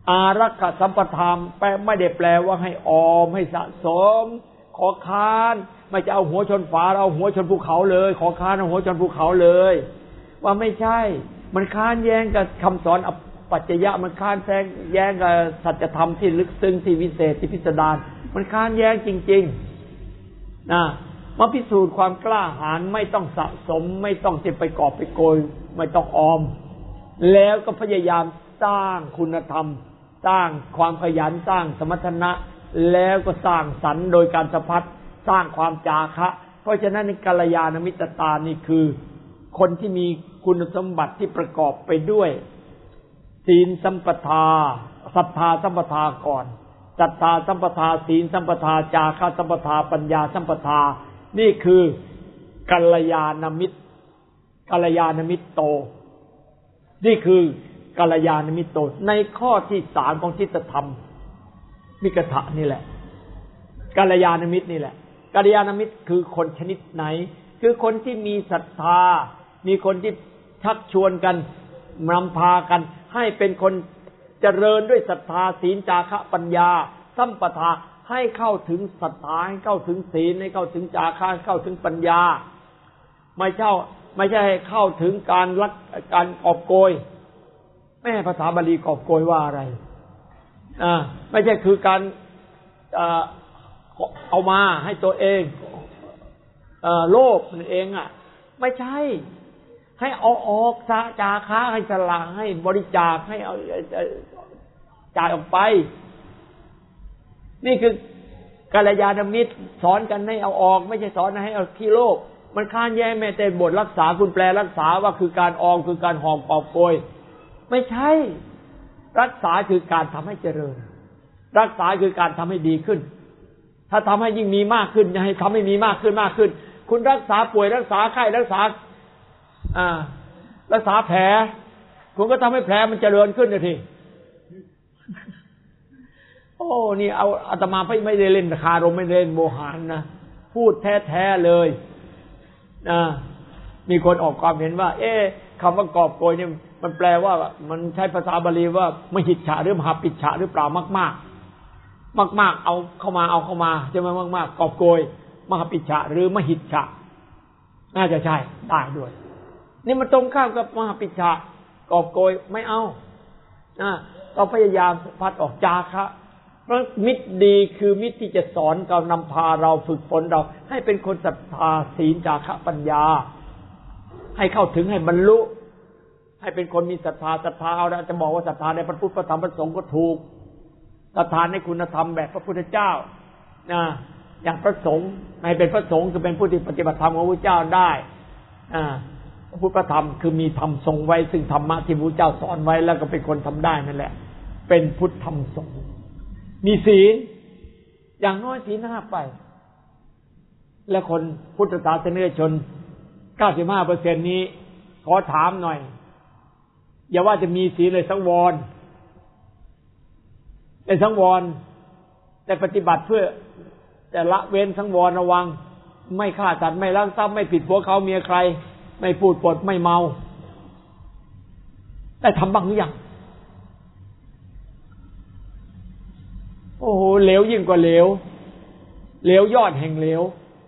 อารักขสัมปทานแปลไม่ได้แปลว่าให้ออมให้สะสมขอค้านไม่จะเอาหัวชนฝาเอาหัวชนภูเขาเลยขอค้านเอาหัวชนภูเขาเลยว่าไม่ใช่มันค้านแย้งกับคำสอนอปัจจยะมันค้านแย้งแย้งกับสัจธรรมที่ลึกซึ้งที่วิเศษที่พิสดารมันค้านแย้งจริงๆนะมาพิสูจน์ความกล้าหาญไม่ต้องสะสมไม่ต้องจะไปกอบไปโกยไม่ต้องออมแล้วก็พยายามสร้างคุณธรรมสร้างความขยันสร้างสมรรถนะแล้วก็สร้างสรรค์โดยการสัมผัสสร้างความจาคะเพราะฉะนั้นในกัลยาณมิตรตานี่คือคนที่มีคุณสมบัติที่ประกอบไปด้วยศีลสัมปทาศรัทธาสัมปทาก่อนศรัทธาสัมปทาศีลสัมปทาจาคะสัมปทาปัญญาสัมปทานี่คือกัลยาณมิตรกัลยาณมิตรโตนี่คือกัลยาณมิตรโตในข้อที่สามของจิตธรรมมิกถะนี่แหละกัลยาณมิตรนี่แหละกัลยาณมิตรคือคนชนิดไหนคือคนที่มีศรัทธามีคนที่ชักชวนกันนำพากันให้เป็นคนเจริญด้วยศรัทธาศีลจาคะปัญญาสัมปทาให้เข้าถึงศรัทธาให้เข้าถึงศีลให้เข้าถึงจาคะให้เข้าถึงปัญญาไม่เช่าไม่ใช่ให้เข้าถึงการลักการกอบโกยแม่ภาษาบาลีกอบโกยว่าอะไรอ่าไม่ใช่คือการเอามาให้ตัวเองเอ่อโลภนั่นเองอ่ะไม่ใช่ให้เอาออกจาคะให้สละให้บริจาคให้เอาจ่ายออกไปนี่คือกัลยาณมิตรสอนกันให้เอาออกไม่ใช่สอนให้เอาขี้โลภมันค้านแย้งแม้แต่บทรักษาคุณแปลรักษาว่าคือการออมคือการหอมกอบโกยไม่ใช่รักษาคือการทำให้เจริญรักษาคือการทำให้ดีขึ้นถ้าทำให้ยิ่งมีมากขึ้นจะให้ทำให้มีมากขึ้นมากขึ้นคุณรักษาป่วยรักษาไข้รักษาอ่ารักษาแผลคุณก็ทำให้แผลมันเจริญขึ้นนะทีโอ้นี่เอาอาตมาไม่ได้เล่นคารมไม่ได้เล่นโมหารนะพูดแท้ๆเลยอ่ามีคนออกความเห็นว่าเอ๊ะคำว่ากอบโกยเนี่ยมันแปลว่ามันใช้ภาษาบาลีว่ามหิจฉาหรือมหาปิจฉาหรือเปล่ามากมากมากมากเอาเข้ามาเอาเข้ามาใช่ไหมมากมากกอบโกยมหาปิจฉาหรือมหิจฉาน่าจะใช่ได้ด้วยนี่มันตรงข้ามกับมหาปิจฉากอบโกยไม่เอาอ่าต้องพยายามพัดออกจาคะเพราะมิตรดีคือมิตรที่จะสอนเรานำพาเราฝึกฝนเราให้เป็นคนศรัทธาศีลจาคะปัญญาให้เข้าถึงให้บรรลุให้เป็นคนมีศรัทธาศรัทธาเอาละจะบอกว่าศรัทธาในพระพุทธพระธรรมพระสงฆ์ก็ถูกศรัทธาในคุณธรรมแบบพระพุทธเจ้านะอย่างพระสงฆ์ให้เป็นพระสงฆ์คือเป็นผู้ที่ปฏิบัติธรรมของพระพุทธเจ้าได้อ่าพระพุทธธรรมคือมีธรรมทรงไว้ซึ่งธรรมะที่พระพุทธเจ้าสอนไว้แล้วก็เป็นคนทำได้นั่นแหละเป็นพุทธธรรมสงฆ์มีศีลอย่างน้อยศีลห้าไปและคนพุทธศาสนิกชน เก้าสิบห้าเปอร์เซ็นต์ นี้ขอถามหน่อยอย่าว่าจะมีศีลเลยสังวรแต่สังวรแต่ปฏิบัติเพื่อแต่ละเว้นสังวรระวังไม่ฆ่าสัตว์ไม่ลักทรัพย์ไม่ผิดผัวเขาเมียใครไม่พูดปดไม่เมาได้ทำบ้างหรือยังโอ้โหเหลวยิ่งกว่าเหลวเหลวยอดแห่งเหลว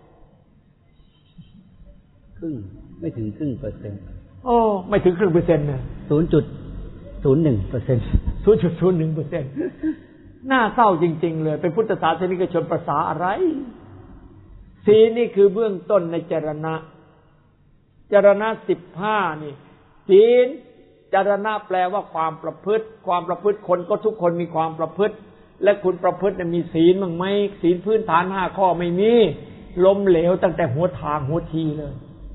ครึ่งไม่ถึงครึ่งเปอร์เซ็นต์โอ้ไม่ถึงครึ่งเปอร์เซ็นต์นะศูนย์จุดศูนย์หนึ่งเปอร์เซ็นต์ศูนย์จุดศูนย์หนึ่งเปอร์เซ็นต์น่าเศร้าจริงๆเลยเป็นพุทธศาสนิกชนภาษาอะไรศีลนี่คือเบื้องต้นในจรณะจรณะสิบห้านี่ศีลจรณะแปลว่าความประพฤติความประพฤติคนก็ทุกคนมีความประพฤติและคุณประพฤติมีศีลมั้งไหมศีลพื้นฐานห้าข้อไม่มีล้มเหลวตั้งแต่หัวทางหัวทีเลย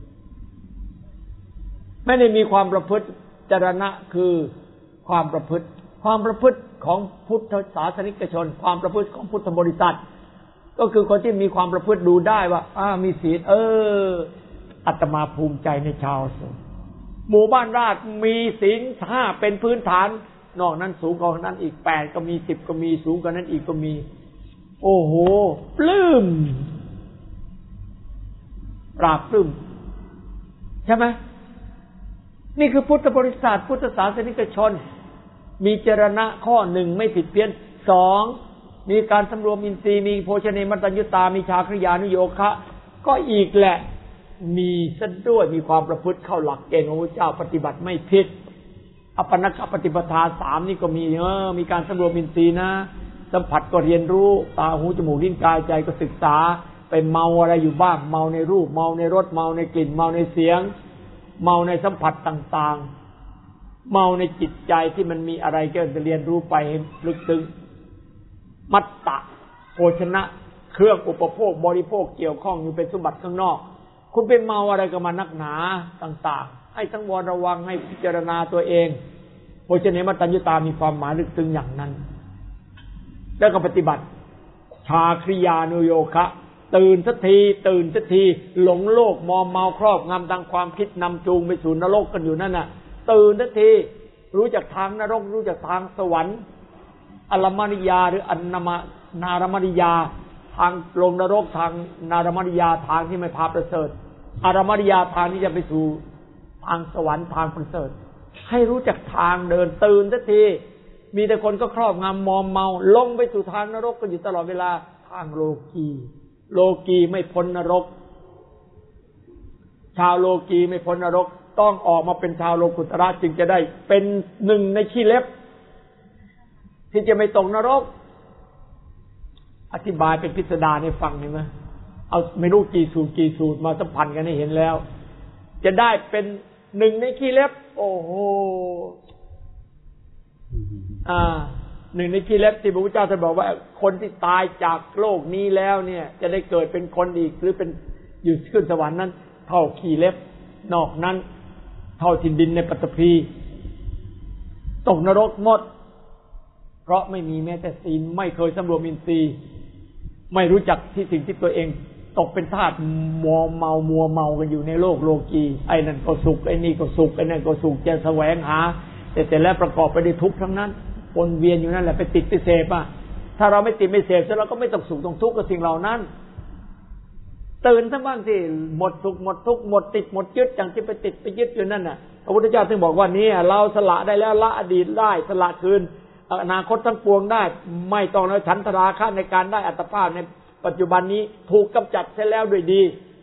ไม่ได้มีความประพฤติจรณะคือความประพฤติความประพฤติของพุทธศาสนิกชนความประพฤติของพุทธบริษัทก็คือคนที่มีความประพฤติดูได้ว่าอ้ามีศีลเอออาตมาภูมิใจในชาวสงฆ์หมู่บ้านราชมีศีลห้าเป็นพื้นฐานนอกนั้นสูงกว่านั้นอีกแปดก็มีสิบก็มีสูงกว่านั้นอีกก็มีโอ้โหปลื้มปราบปลื้มใช่ไหมนี่คือพุทธบริษัทพุทธศาสนิกชนมีจรณะข้อหนึ่งไม่ผิดเพี้ยนสองมีการสำรวมอินทรีย์มีโภชเนมัตตัญญุตามีชาคริยานุโยคะก็อีกแหละมีซะด้วยมีความประพฤติเข้าหลักเกณฑ์ของพระเจ้าปฏิบัติไม่ผิดอปนัคคปฏิปทาสามนี่ก็มีเออมีการสำรวมอินทรีย์นะสัมผัสก็เรียนรู้ตาหูจมูกลิ้นกายใจก็ศึกษาไปเมาอะไรอยู่บ้างเมาในรูปเมาในรสเมาในกลิ่นเมาในเสียงเมาในสัมผัสต่างๆเมาในจิตใจที่มันมีอะไรก็จะเรียนรู้ไปให้ลึกซึ้งมัตตะโภชนะเครื่องอุปโภคบริโภคเกี่ยวข้องอยู่เป็นสมบัติข้างนอกคุณไปเมาอะไรกับมันนักหนาต่างๆให้ทั้งวรระวังให้พิจารณาตัวเองโภชเนมัตตัญญุตามีความหมายลึกซึ้งอย่างนั้นแล้วก็ปฏิบัติชาคริยานุโยคะตื่นสักทีตื่นสักทีหลงโลกมอมเมาครอบงำทางความคิดนำจูงไปสู่นรกกันอยู่นั่นน่ะตื่นสักทีรู้จักทางนรกรู้จักทางสวรรค์อรมนิยาหรืออนนามนารมนิยาทางลงนรกทางนารมนิยาทางที่ไม่พาประเสริฐอรมนิยาทางที่จะไปสู่ทางสวรรค์ทางประเสริฐให้รู้จักทางเดินตื่นสักทีมีแต่คนก็ครอบงำมอมเมาลงไปสู่ทางนรกกันอยู่ตลอดเวลาทางโลกีโลกีไม่พ้นนรกชาวโลกีไม่พ้นนรกต้องออกมาเป็นชาวโลกุตระจึงจะได้เป็นหนึ่งในขี้เล็บที่จะไม่ตกนรกอธิบายเป็นพิสดารให้ฟังเห็นไหมเอาไม่รู้กี่สูตรกี่สูตรมาสัมพันธ์กันให้เห็นแล้วจะได้เป็นหนึ่งในขี้เล็บโอ้โหอ่าหนึ่งในขี้เล็บที่พระพุทธเจ้าท่านบอกว่าคนที่ตายจากโลกนี้แล้วเนี่ยจะได้เกิดเป็นคนอีกหรือเป็นอยู่ขึ้นสวรรค์นั้นเท่าขี้เล็บนอกนั้นเท่าทินดินในปฐพีตกนรกหมดเพราะไม่มีแม้แต่ศีลไม่เคยสำรวมอินทรีย์ไม่รู้จักที่สิ่งที่ตัวเองตกเป็นทาสมัวเมามัวเมากันอยู่ในโลกโลกีไอ้นั่นก็สุขไอ้นี่ก็สุขไอ้นั่นก็สุขจะแสวงหาแต่แต่แล้วประกอบไปด้วยทุกข์ทั้งนั้นวนเวียนอยู่นั่นแหละไปติดไปเสพอ่ะถ้าเราไม่ติดไม่เสพแล้วเราก็ไม่ต้องสุขต้องทุกข์กับสิ่งเหล่านั้นตื่นซะบ้างสิหมดสุขหมดทุกข์หมดติดหมดยึดอย่างที่ไปติดไปยึดอยู่นั่นน่ะพระพุทธเจ้าถึงบอกว่านี่เราสละได้แล้วละอดีตได้สละคืนอนาคตทั้งปวงได้ไม่ต้องแล้วฉันทราคะในการได้อัตภาพในปัจจุบันนี้ถูกกำจัดเสียแล้วด้วยดี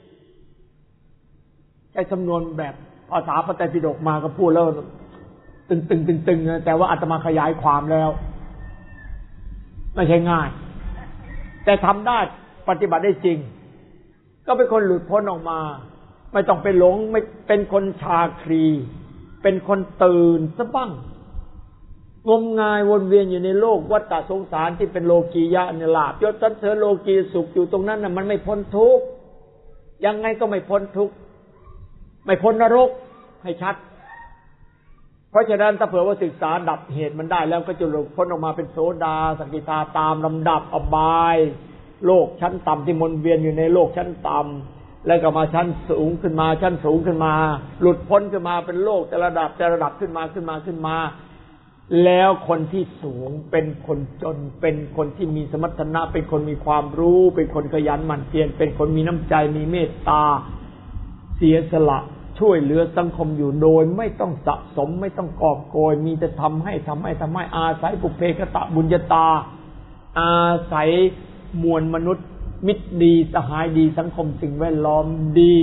ใช้จำนวนแบบภาษาพระไตรปิฎกมาก็พูดแล้วตึงตึงตึงตึงแต่ว่าอาตมาขยายความแล้วไม่ใช่ง่ายแต่ทำได้ปฏิบัติได้จริงก็เป็นคนหลุดพ้นออกมาไม่ต้องไปหลงไม่เป็นคนชาครีเป็นคนตื่นซะบ้างงมงายวนเวียนอยู่ในโลกวัฏฏะสงสารที่เป็นโลกียะเนี่ยลาภยศสรรเสริญโลกีสุขอยู่ตรงนั้นน่ะมันไม่พ้นทุกข์ยังไงก็ไม่พ้นทุกข์ไม่พ้นนรกให้ชัดเพราะฉะนั้นถ้าเผื่อว่าศึกษาดับเหตุมันได้แล้วก็จะหลุดพ้นออกมาเป็นโสดาสกิทาตามลำดับอบายโลกชั้นต่ำที่วนเวียนอยู่ในโลกชั้นต่ำแล้วก็มาชั้นสูงขึ้นมาชั้นสูงขึ้นมาหลุดพ้นขึ้นมาเป็นโลกแต่ระดับแต่ระดับขึ้นมาขึ้นมาขึ้นมาแล้วคนที่สูงเป็นคนจนเป็นคนที่มีสมรรถนะเป็นคนมีความรู้เป็นคนขยันหมั่นเพียรเป็นคนมีน้ำใจมีเมตตาเสียสละช่วยเหลือสังคมอยู่โดยไม่ต้องสะสมไม่ต้องกอบโกยมีแต่ทำให้ทำให้ทำให้อาศัยปุเพกตะบุญญาตาอาศัยมวลมนุษย์มิตรดีสหายดีสังคมสิ่งแวดล้อมดี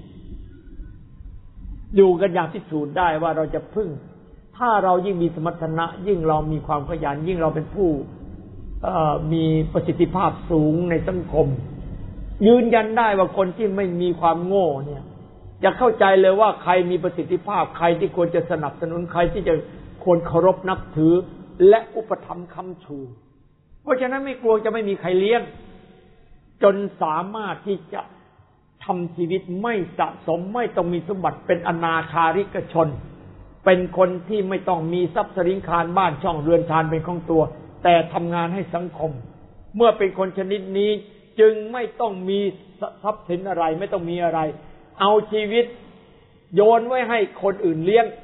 อยู่กันอย่างพิสูจน์ได้ว่าเราจะพึ่งถ้าเรายิ่งมีสมรรถนะยิ่งเรามีความขยันยิ่งเราเป็นผู้มีประสิทธิภาพสูงในสังคมยืนยันได้ว่าคนที่ไม่มีความโง่เนี่ยจะเข้าใจเลยว่าใครมีประสิทธิภาพใครที่ควรจะสนับสนุนใครที่จะควรเคารพนับถือและอุปถัมภ์ค้ำชูเพราะฉะนั้นไม่กลัวจะไม่มีใครเลี้ยงจนสามารถที่จะทำชีวิตไม่สะสมไม่ต้องมีสมบัติเป็นอนาคาริกชนเป็นคนที่ไม่ต้องมีทรัพย์สินคารบ้านช่องเรือนชานเป็นของตัวแต่ทำงานให้สังคมเมื่อเป็นคนชนิดนี้จึงไม่ต้องมีทรัพย์สินอะไรไม่ต้องมีอะไรเอาชีวิตโยนไว้ให้คนอื่นเลี้ยง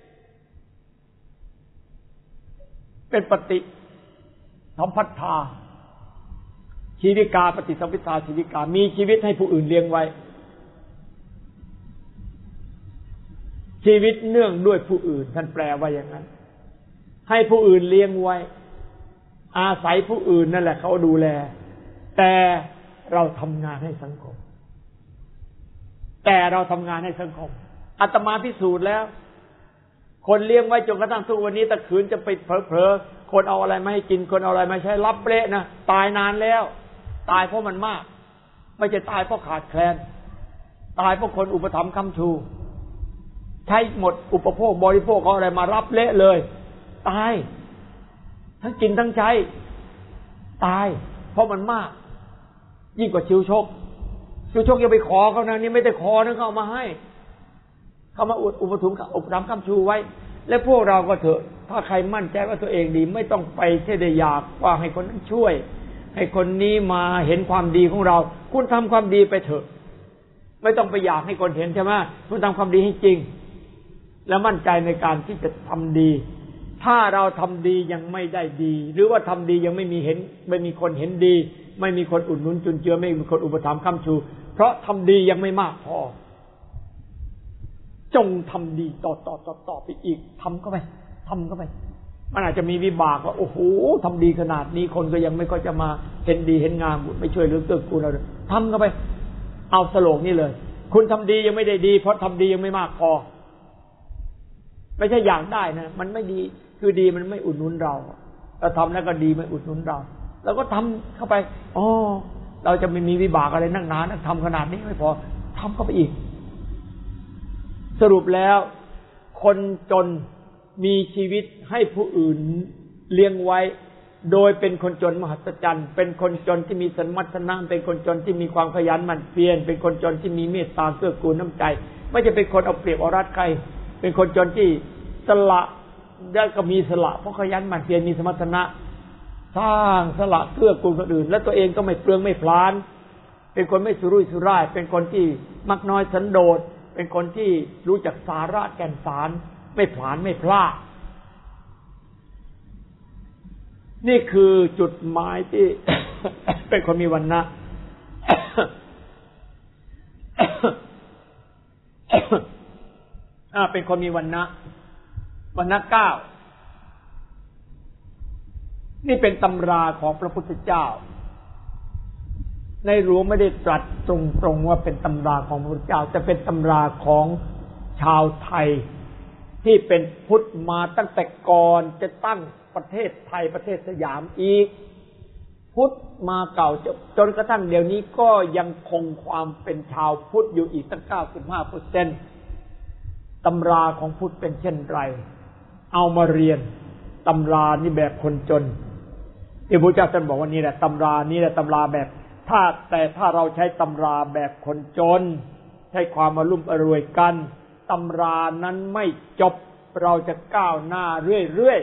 เป็นปฏิสัมพัทธาชีวิกาปฏิสัมพิทาชีวิกามีชีวิตให้ผู้อื่นเลี้ยงไว้ชีวิตเนื่องด้วยผู้อื่นท่านแปลว่าอย่างนั้นใให้ผู้อื่นเลี้ยงไว้อาศัยผู้อื่นนั่นแหละเขาดูแลแต่เราทำงานให้สังคมแต่เราทำงานให้สังคมอาตมาพิสูจน์แล้วคนเลี้ยงไว้จนกระทั่งทุกวันนี้ตะขืนจะไปเผลอๆคนเอาอะไรมาให้กินคนเอาอะไรมาใช้รับเละนะตายนานแล้วตายเพราะมันมากไม่ใช่ตายเพราะขาดแคลนตายเพราะคนอุปถัมภ์ค้ำชูใช้หมดอุปโภคบริโภคเอาอะไรมารับเละเลยตายทั้งกินทั้งใช้ตายเพราะมันมากยิ่งกว่าชิวชกชิวชกยังไปขอเขานะนี่ไม่ได้ขอนะเขาเอามาให้เขามาอุปถัมภ์อุปถัมภ์ค้ำชูไว้และพวกเราก็เถอะถ้าใครมั่นใจว่าตัวเองดีไม่ต้องไปเช่นใดอยากว่าให้คนนั้นช่วยให้คนนี้มาเห็นความดีของเราคุณทำความดีไปเถอะไม่ต้องไปอยากให้คนเห็นใช่ไหมคุณทำความดีให้จริงแล้วมั่นใจในการที่จะทำดีถ้าเราทำดียังไม่ได้ดีหรือว่าทำดียังไม่มีเห็นไม่มีคนเห็นดีไม่มีคนอุดหนุนจุนเจือไม่มีคนอุปถัมภ์ค้ำชูเพราะทำดียังไม่มากพอจงทำดีต่อต่อต่อต่อไปอีกทำเข้าไปทำเข้าไปมันอาจจะมีวิบากว่าโอ้โหทำดีขนาดนี้คนก็ยังไม่ค่อยจะมาเห็นดีเห็นงามไม่ช่วยเหลือเกื้อกูลเราเลยทำเข้าไปเอาสโลกนี่เลยคุณทำดียังไม่ได้ดีเพราะทำดียังไม่มากพอไม่ใช่อยากได้นะมันไม่ดีคือดีมันไม่อุดหนุนเราเราทำแล้วก็ดีไม่อุดหนุนเราเราก็ทำเข้าไปอ๋อเราจะไม่มีวิบากอะไรนักหนานะทำขนาดนี้ไม่พอทำเข้าไปอีกสรุปแล้วคนจนมีชีวิตให้ผู้อื่นเลี้ยงไว้โดยเป็นคนจนมหัศจรรย์เป็นคนจนที่มีสมรรถนะเป็นคนจนที่มีความขยันหมั่นเพียรเป็นคนจนที่มีเมตตาเกื้อกูลน้ำใจไม่จะเป็นคนเอาเปรียบเอารัดใครเป็นคนจนที่สละได้ก็มีสละเพราะขยันหมั่นเพียรมีสมรรถนะสร้างสละเกื้อกูลคนอื่นและตัวเองก็ไม่เปลืองไม่พลานเป็นคนไม่สุรุ่ยสุร่ายเป็นคนที่มักน้อยสันโดษเป็นคนที่รู้จักสาระแก่นสารไม่ผลาญไม่พลาดนี่คือจุดหมายที่ เป็นคนมีวรรณะ อ่าเป็นคนมีวรรณะวรรณะเก้านี่เป็นตำราของพระพุทธเจ้าในหลวงไม่ได้ตรัสตรงๆว่าเป็นตำราของพระพุทธเจ้าแต่เป็นตำราของชาวไทยที่เป็นพุทธมาตั้งแต่ก่อนจะตั้งประเทศไทยประเทศสยามอีกพุทธมาเก่าจนกระทั่งเดี๋ยวนี้ก็ยังคงความเป็นชาวพุทธอยู่อีกตั้ง เก้าสิบห้าเปอร์เซ็นต์ ตำราของพุทธเป็นเช่นไรเอามาเรียนตำรานี่แบบคนจนที่พระเจ้าท่านบอกว่านี่แหละตำรานี่แหละตำราแบบถ้าแต่ถ้าเราใช้ตำราแบบคนจนใช้ความอรุ่มอร่วยกันตำรานั้นไม่จบเราจะก้าวหน้าเรื่อย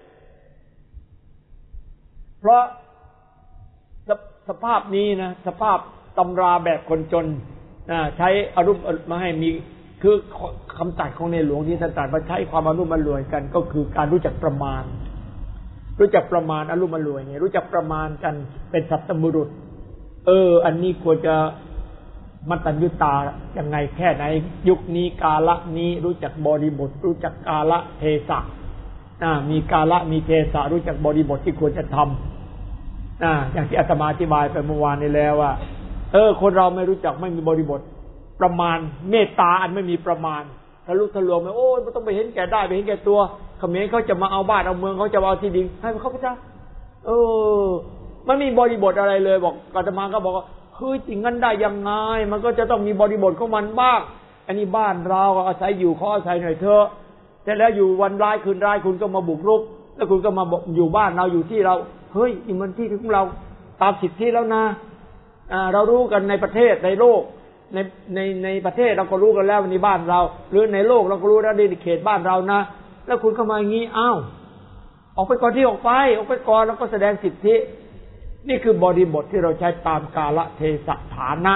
ๆเพราะส, สภาพนี้นะสภาพตำราแบบคนจนนะใช้อรุ่มมาให้มีคือคำตัดของในหลวงที่ท่านตรัสว่าใช้ความอรุ่มอร่วยกันก็คือการรู้จักประมาณรู้จักประมาณอรุ่มอร่วยเนี่ยรู้จักประมาณกันเป็นสัตตบุรุษเอออันนี้ควรจะมัตตัญญูตายังไงแค่ไหนยุคนี้กาละนี้รู้จักบริบทรู้จักกาละเทศะอ่ามีกาละมีเทศะรู้จักบริบทที่ควรจะทำอ่าอย่างที่อาตมาอธิบายไปเมื่อวานนี้แล้วว่าเออคนเราไม่รู้จักไม่มีบริบทประมาณเมตตาอันไม่มีประมาณทะลุทะลวงไปโอ้ยไม่ต้องไปเห็นแก่ได้ไปเห็นแก่ตัวเขมรเขาจะมาเอาบ้านเอาเมืองเขาจะเอาที่ดินให้เขาพระเจ้าเออมันมีบริบทอะไรเลยบอกอาตมาก็บอกว่าเฮ้ยจริงงั้นได้ยังไงมันก็จะต้องมีบริบทของมันบ้างอันนี้บ้านเราอาศัยอยู่ขออาศัยหน่อยเถอะแต่แล้วอยู่วันร้ายคืนร้ายคุณก็มาบุกรุกแล้วคุณก็มาอยู่บ้านเราอยู่ที่เราเฮ้ยนี่มันที่ของเราตามสิทธิแล้วนะอ่าเรารู้กันในประเทศในโลกในในในประเทศเราก็รู้กันแล้วในบ้านเราหรือในโลกเราก็รู้แล้วในเขตบ้านเรานะแล้วคุณเข้ามาอย่างนี้อ้าวออกไปก่อนที่ออกไปออกไปก่อนแล้วก็แสดงสิทธินี่คือบริบทที่เราใช้ตามกาลเทศะฐานะ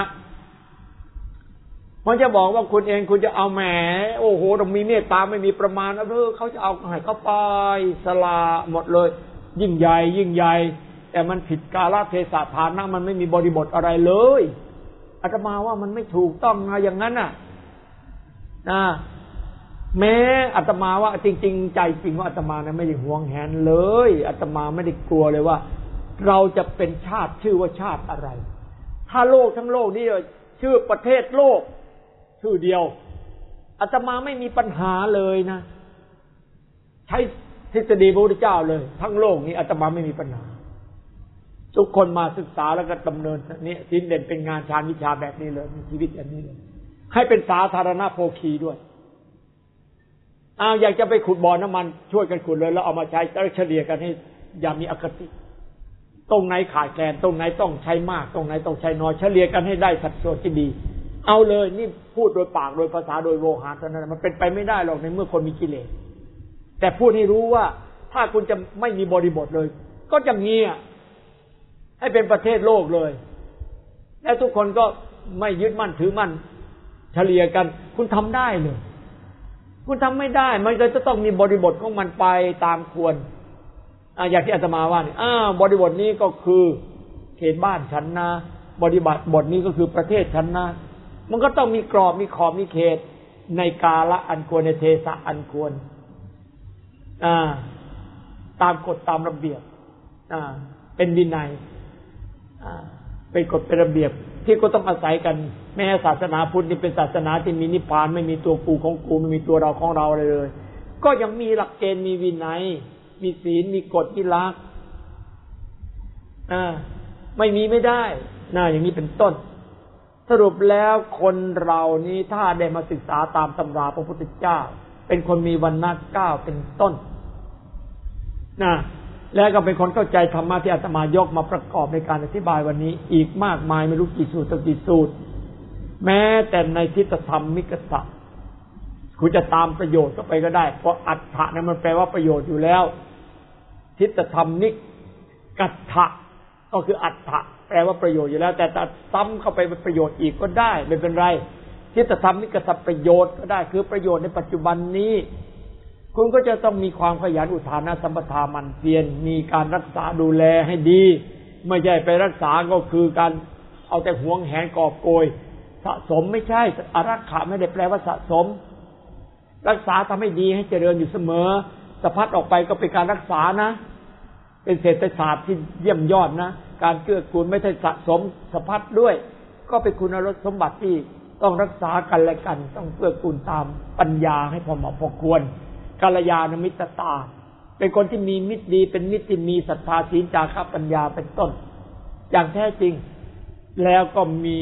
มันจะบอกว่าคุณเองคุณจะเอาแหมโอ้โหต้องมีเมตตาไม่มีประมาณเออเขาจะเอาให้เขาไปสละหมดเลยยิ่งใหญ่ยิ่งใหญ่แต่มันผิดกาลเทศะฐานะมันไม่มีบริบทอะไรเลยอาตมาว่ามันไม่ถูกต้องนะอย่างนั้นน่ะนะแม้อาตมาว่าจริงๆใจจริงว่าอาตมาเนี่ยไม่ได้หวงแหนเลยอาตมาไม่ได้กลัวเลยว่าเราจะเป็นชาติชื่อว่าชาติอะไรถ้าโลกทั้งโลกนี่ชื่อประเทศโลกชื่อเดียวอาตมาไม่มีปัญหาเลยนะใช้ทฤษฎีพระพุทธเจ้าเลยทั้งโลกนี้อาตมาไม่มีปัญหาทุกคนมาศึกษาแล้วก็ดำเนินนี่ศีลเด่นเป็นงานชาญวิชาแบบนี้เลยมีชีวิตอย่างนี้เลยให้เป็นสาธารณโภคีด้วยอ้าวอยากจะไปขุดบ่อน้ำมันช่วยกันขุดเลยแล้วเอามาใช้เฉลี่ยกันให้อย่ามีอคติตรงไหนขาดแคลนตรงไหนต้องใช้มากตรงไหนต้องใช้น้อยเฉลี่ยกันให้ได้สัดส่วนที่ดีเอาเลยนี่พูดโดยปากโดยภาษาโดยโวหารเท่านั้นมันเป็นไปไม่ได้หรอกในเมื่อคนมีกิเลสแต่พูดให้รู้ว่าถ้าคุณจะไม่มีบริบทเลยก็จะเงียบให้เป็นประเทศโลกเลยและทุกคนก็ไม่ยึดมั่นถือมั่นเฉลี่ยกันคุณทำได้เลยคุณทำไม่ได้มันก็จะต้องมีบริบทของมันไปตามควรอ่าอย่างที่อาตมาว่านี่อ้าวบริบทนี้ก็คือเขตบ้านฉันนะบริบทบทนี้ก็คือประเทศฉันนะมันก็ต้องมีกรอบมีขอบมีเขตในกาละอันควรในเทศะอันควรอ่าตามกฎตามระเบียบอ่าเป็นวินัยอ่าเป็นกฎเป็นระเบียบที่ก็ต้องอาศัยกันแม้ศาสนาพุทธนี่เป็นศาสนาที่มีนิพพานไม่มีตัวกูของกูไม่มีตัวเราของเราอะไรเลยก็ยังมีหลักเกณฑ์มีวินัยมีศีลมีกฎมีหลักอ่าไม่มีไม่ได้น่าอย่างนี้เป็นต้นสรุปแล้วคนเรานี้ถ้าได้มาศึกษาตามตำราพระพุทธเจ้าเป็นคนมีวรรณะเก้าเป็นต้นนะแล้วก็เป็นคนเข้าใจธรรมะที่อาตมายกมาประกอบในการอธิบายวันนี้อีกมากมายไม่รู้กี่สูตรต่อกี่สูตรแม้แต่ในทิฏฐธรรมมิกสะคุณจะตามประโยชน์ก็ไปก็ได้เพราะอัฏฐะนั้นมันแปลว่าประโยชน์อยู่แล้วทิฏฐธรรมนิกัตถะก็คืออัฏฐะแปลว่าประโยชน์อยู่แล้วแต่ถ้าซ้ำเข้าไปเป็นประโยชน์อีกก็ได้ไม่เป็นไรทิฏฐธรรมนิกัตถะประโยชน์ก็ได้คือประโยชน์ในปัจจุบันนี้คุณก็จะต้องมีความขยันอุทานะสัมปทามันเพียรมีการรักษาดูแลให้ดีไม่ใช่ไปรักษาก็คือการเอาแต่หวงแหนกอบโกยสะสมไม่ใช่อารักขาไม่ได้แปลว่าสะสมรักษาทำให้ดีให้เจริญอยู่เสมอสะพัดออกไปก็เป็นการรักษานะเป็นเศรษฐศาสตร์ที่เยี่ยมยอดนะการเกื้อกูลไม่ใช่สะสมสะพัดด้วยก็เป็นคุณสมบัติที่ต้องรักษากันและกันต้องเกื้อกูลตามปัญญาให้พอเหมาะพอควรกัลยาณมิตรตาเป็นคนที่มีมิตรดีเป็นมิตรที่มีศรัทธาศีลจาคะปัญญาเป็นต้นอย่างแท้จริงแล้วก็มี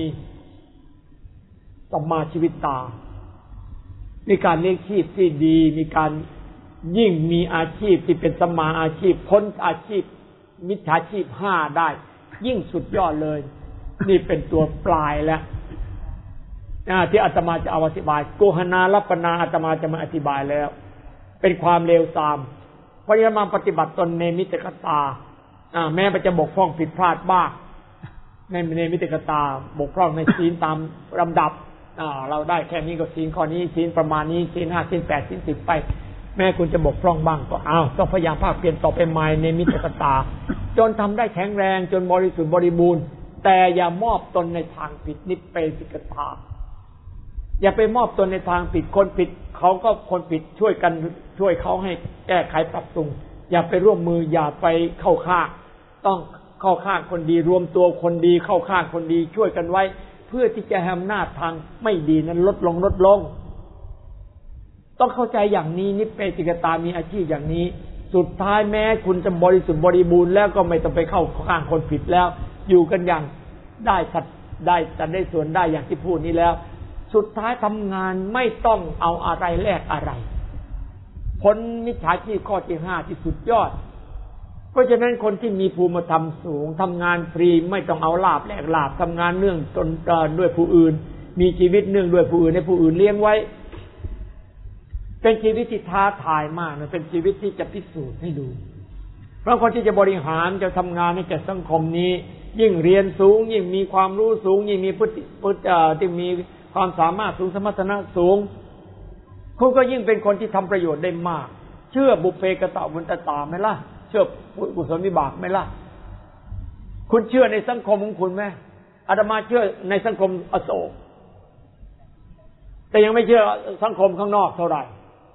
สัมมาชีวิตตามีการเลี้ยงชีพที่ดีมีการยิ่งมีอาชีพที่เป็นสัมมาอาชีพพ้นอาชีพมิจฉาชีพห้าได้ยิ่งสุดยอดเลยนี่เป็นตัวปลายแล้วที่อาตมาจะเอาอธิบายโกหนาลัปปนาอาตมาจะมาอธิบายแล้วเป็นความเลวทรามเพราะยังมาปฏิบัติตนในมิตรกตาแม้มันจะบกพร่องผิดพลาดบ้างในในมิตรกตาบกพร่องในศีลตามลำดับเราได้แค่นี้ก็ศีลข้อนี้ศีลประมาณนี้ศีลห้าศีลแปดศีลสิบไปแม้คุณจะบกพร่องบ้างก็เอาต้องพยายามภาคเพียรต่อไปใหม่ในมิตรกตาจนทำได้แข็งแรงจนบริสุทธิ์บริบูรณ์แต่อย่ามอบตนในทางผิดนิเปสิกตาอย่าไปมอบตนในทางผิดคนผิดเขาก็คนผิดช่วยกันช่วยเขาให้แก้ไขปรับปรุงอย่าไปร่วมมืออย่าไปเข้าข้างต้องเข้าข้างคนดีรวมตัวคนดีเข้าข้างคนดีช่วยกันไว้เพื่อที่จะให้อำนาจทางไม่ดีนั้นลดลงลดลงต้องเข้าใจอย่างนี้นิเปสิกตามีอาชีพอย่างนี้สุดท้ายแม้คุณจะบริสุทธิ์บริบูรณ์แล้วก็ไม่ต้องไปเข้าข้างคนผิดแล้วอยู่กันอย่างได้สัตว์ได้สัตว์ได้ส่วนได้อย่างที่พูดนี้แล้วสุดท้ายทำงานไม่ต้องเอาอะไรแลกอะไรผลมิจฉาชีพข้อที่ห้าที่สุดยอดเพราะฉะนั้นคนที่มีภูมิธรรมสูงทำงานฟรีไม่ต้องเอาลาภแลกลาภทำงานเนื่องตนด้วยผู้อื่นมีชีวิตเนื่องด้วยผู้อื่นให้ผู้อื่นเลี้ยงไว้เป็นชีวิตที่ท้าทายมากนะเป็นชีวิตที่จะพิสูจน์ให้ดูเพราะคนที่จะบริหารจะทำงานให้แก่สังคมนี้ยิ่งเรียนสูงยิ่งมีความรู้สูงยิ่งมีพฤติพฤติที่มีความสามารถสูงสมรรถนะสูงคุณก็ยิ่งเป็นคนที่ทำประโยชน์ได้มากเชื่อบุพเพกตบุญตตาไหมล่ะเชื่อกุศลวิบากไหมล่ะคุณเชื่อในสังคมของคุณไหมอาตมาเชื่อในสังคมอโศกแต่ยังไม่เชื่อสังคมข้างนอกเท่าไหร่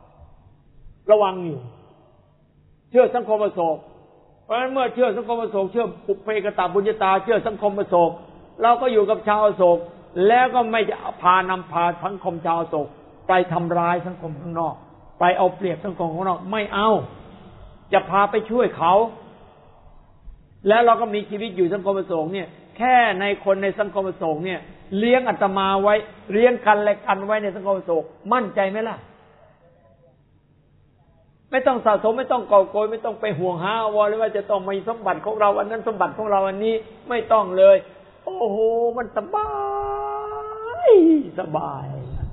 ระวังอยู่เชื่อสังคมอโศกเพราะฉะนั้นเมื่อเชื่อสังคมอโศกเชื่อปุเพกตบุญญาตาเชื่อสังคมอโศกเราก็อยู่กับชาวอโศกแล้วก็ไม่จะพานำพาสังคมชาวอโศกไปทำร้ายสังคมข้างนอกไปเอาเปรียบสังคมข้างนอกไม่เอาจะพาไปช่วยเขาแล้วเราก็มีชีวิตอยู่สังคมอโศกเนี่ยแค่ในคนในสังคมอโศกเนี่ยเลี้ยงอาตมาไว้เลี้ยงกันและกันไว้ในสังคมอโศกมั่นใจไหมล่ะไม่ต้องสะสมไม่ต้องก่อโกยไม่ต้องไปห่วงหาอวรหรือว่าจะต้องมีสมบัติของเราอันนั้นสมบัติของเราอันนี้ไม่ต้องเลยโอ้โหมันสบายสบาย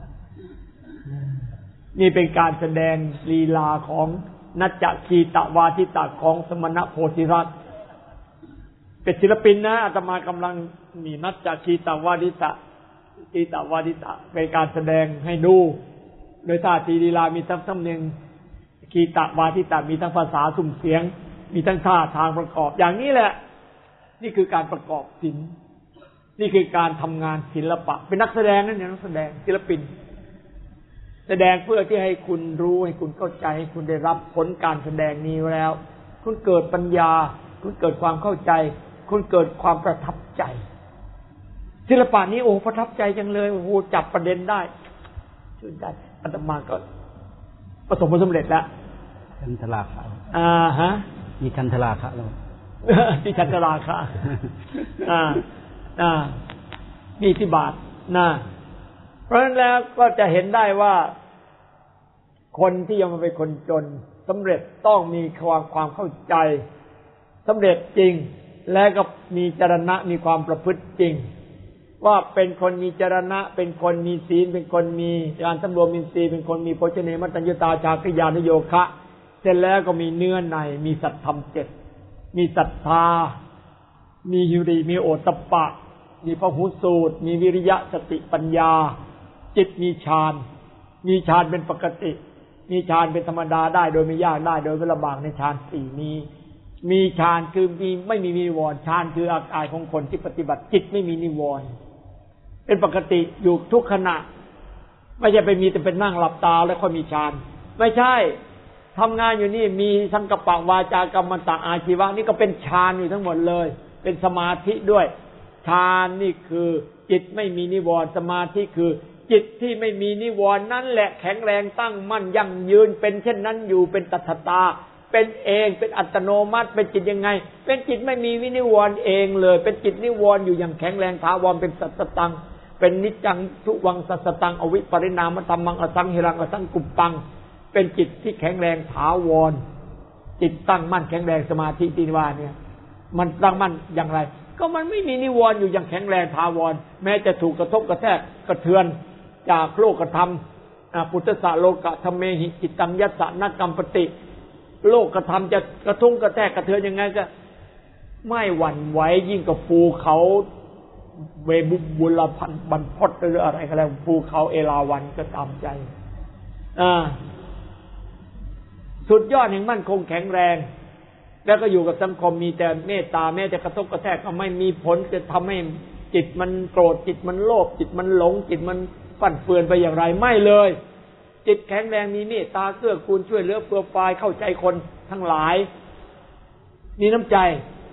นี่เป็นการแสดงลีลาของนัจจคีตวาทิตะของสมณโพธิรัตน์เป็นศิลปินนะอาตมากำลังนี่นัจจคีตวาทิตะคีตวาทิตะเป็นการแสดงให้ดูโดยท่าทีลีลามีทั้งสำเนียงคีตวาทิตะมีทั้งภาษาสุ่มเสียงมีทั้งท่าทางประกอบอย่างนี้แหละนี่คือการประกอบศิลป์นี่คือการทำงานศิลปะเป็นนักแสดงนั่นเองนักแสดงศิลปินแสดงเพื่อที่ให้คุณรู้ให้คุณเข้าใจให้คุณได้รับผลการแสดงนี้แล้วคุณเกิดปัญญาคุณเกิดความเข้าใจคุณเกิดความประทับใจศิลปะนี้โอ้ประทับใจจังเลยโอ้โหจับประเด็นได้ชื่นใจอาตมาก็ประสบผลสำเร็จแล้วคันธราคะอ่าฮะมีคันธราคะแล้วที่คันธราคะอ่าอ่ามีที่บาทนะเพราะฉะนั้นแล้วก็จะเห็นได้ว่าคนที่ยังมาเป็นคนจนสำเร็จต้องมีความความเข้าใจสำเร็จจริงและก็มีจรณะมีความประพฤติจริงว่าเป็นคนมีจรณะเป็นคนมีศีลเป็นคนมีการสำรวมอินทรีย์เป็นคนมีโภชเนมัตตัญญตาชาคริยานโยคะเสร็จแล้วก็มีเนื้อในมีสัตธรรมเจ็ดมีศรัทธามีหิริมีโอตตัปปะมีพหุสูตรมีวิริยะสติปัญญาจิตมีฌานมีฌานเป็นปกติมีฌานเป็นธรรมดาได้โดยไม่ยากได้โดยไม่ลำบากในฌานสี่นี้มีฌานคือมีไม่มีนิวรณ์ฌานคืออาการของคนที่ปฏิบัติจิตไม่มีนิวรณ์เป็นปกติอยู่ทุกขณะไม่ใช่ไปมีแต่เป็นนั่งหลับตาแล้วค่อยมีฌานไม่ใช่ทำงานอยู่นี่มีสังกัปปะวาจากัมมันตะอาชีวะนี่ก็เป็นฌานอยู่ทั้งหมดเลยเป็นสมาธิด้วยฌานนี่คือจิตไม่มีนิวรณ์สมาธิคือจิตที่ไม่มีนิวรณ์นั่นแหละแข็งแรงตั้งมั่นยั่งยืนเป็นเช่นนั้นอยู่เป็นตัทตาเป็นเองเป็นอัตโนมัติเป็นจิตยังไงเป็นจิตไม่มีวินิวรณ์เองเลยเป็นจิตนิวรณ์อยู่อย่างแข็งแรงถาวรเป็นสัตตังเป็นนิจจังทุวังสัสตังอวิปริณามธรรมังอสังหิรังอสังกุปปังเป็นจิตที่แข็งแรงถาวรจิตตั้งมั่นแข็งแรงสมาธิที่ว่าเนี่ยมันตั้งมั่นอย่างไรก็มันไม่มีนิวรณ์อยู่อย่างแข็งแรงถาวรแม้จะถูกกระทบกระแทกกระเทือนจากโลกธรรมปุตตะโลกะธรรมเมหิจิตตังยัสสะนกัมปติโลกธรรมจะกระทุ่งกระแทกกระเทือนยังไงก็ไม่หวั่นไหวยิ่งกับภูเขาเวบุบุลพันบรรพตหรืออะไรก็แล้วภูเขาเอราวัณก็ตามใจอ่าสุดยอดแห่งมั่นคงแข็งแรงแล้วก็อยู่กับสังคมมีแต่เมตตาแม้แต่กระทบกระแทกก็ไม่มีผลจะทำให้จิตมันโกรธจิตมันโลภจิตมันหลงจิตมันฟั่นเฟือนไปอย่างไรไม่เลยจิตแข็งแรงมีเมตตาเกื้อกูลช่วยเหลือเพื่อฝ่ายเข้าใจคนทั้งหลายมีน้ำใจ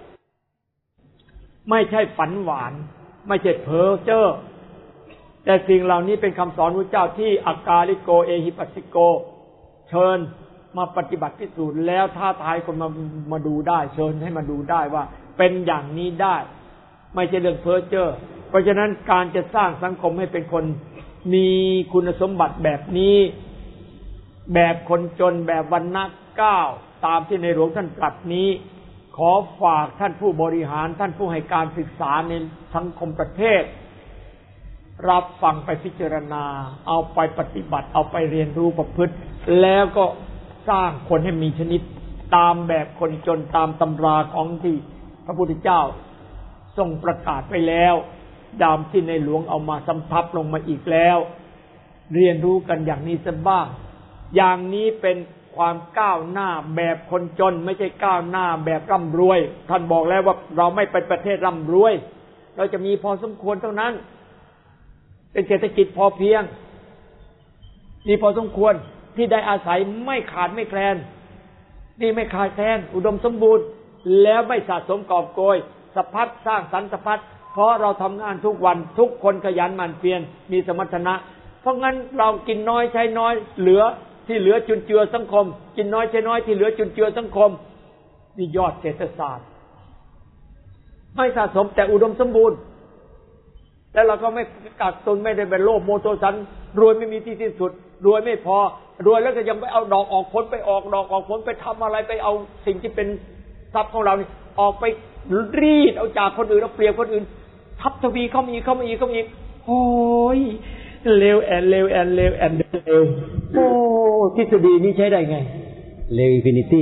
ไม่ใช่ฝันหวานไม่ใช่เพ้อเจ้อแต่สิ่งเหล่านี้เป็นคำสอนพระเจ้าที่อากาลิโกเอหิปัสสิโกเชิญมาปฏิบัติพิสูจน์แล้วท้าทายคนมามาดูได้เชิญให้มาดูได้ว่าเป็นอย่างนี้ได้ไม่ใช่เรื่องเพ้อเจ้อเพราะฉะนั้นการจะสร้างสังคมให้เป็นคนมีคุณสมบัติแบบนี้แบบคนจนแบบวรรณะเก้าตามที่ในหลวงท่านตรัสนี้ขอฝากท่านผู้บริหารท่านผู้ให้การศึกษาในสังคมประเทศรับฟังไปพิจารณาเอาไปปฏิบัติเอาไปเรียนรู้ประพฤติแล้วก็สร้างคนให้มีชนิดตามแบบคนจนตามตำราของที่พระพุทธเจ้าทรงประกาศไปแล้วดามที่ในหลวงเอามาสำทับลงมาอีกแล้วเรียนรู้กันอย่างนี้ซะบ้างอย่างนี้เป็นความก้าวหน้าแบบคนจนไม่ใช่ก้าวหน้าแบบร่ำรวยท่านบอกแล้วว่าเราไม่เป็นประเทศร่ำรวยเราจะมีพอสมควรเท่านั้นเป็นเศรษฐกิจพอเพียงมีพอสมควรที่ได้อาศัยไม่ขาดไม่แคลนนี่ไม่ขาดแคลนอุดมสมบูรณ์แล้วไม่สะสมกอบโกยสะพัดสร้างสรรค์สะพัดเพราะเราทำงานทุกวันทุกคนขยันหมั่นเพียรมีสมรรถนะเพราะงั้นเรากินน้อยใช้น้อยเหลือที่เหลือจุนเจือสังคมกินน้อยใช้น้อยที่เหลือจุนเจือสังคมนี่ยอดเศรษฐศาสตร์ไม่สะสมแต่อุดมสมบูรณ์แล้วเราก็ไม่กักตุนไม่ได้เป็นโลภโมโทสันรวยไม่มีที่สิ้นสุดรวยไม่พอรวยแล้วก็ยังไปเอาดอกออกผลไปออกดอกออกผลไปทำอะไรไปเอาสิ่งที่เป็นทรัพย์ของเรานี่ออกไปรีดเอาจากคนอื่นเอาเปรียบคนอื่นทับทวีเข้ามาอีกเข้ามาอีกเข้ามาอีกโอ้ยเลวแอนเลวแอนเลวแอนเลวโอ้ทฤษฎีนี้ใช้ได้ไงเลวอินฟินิตี้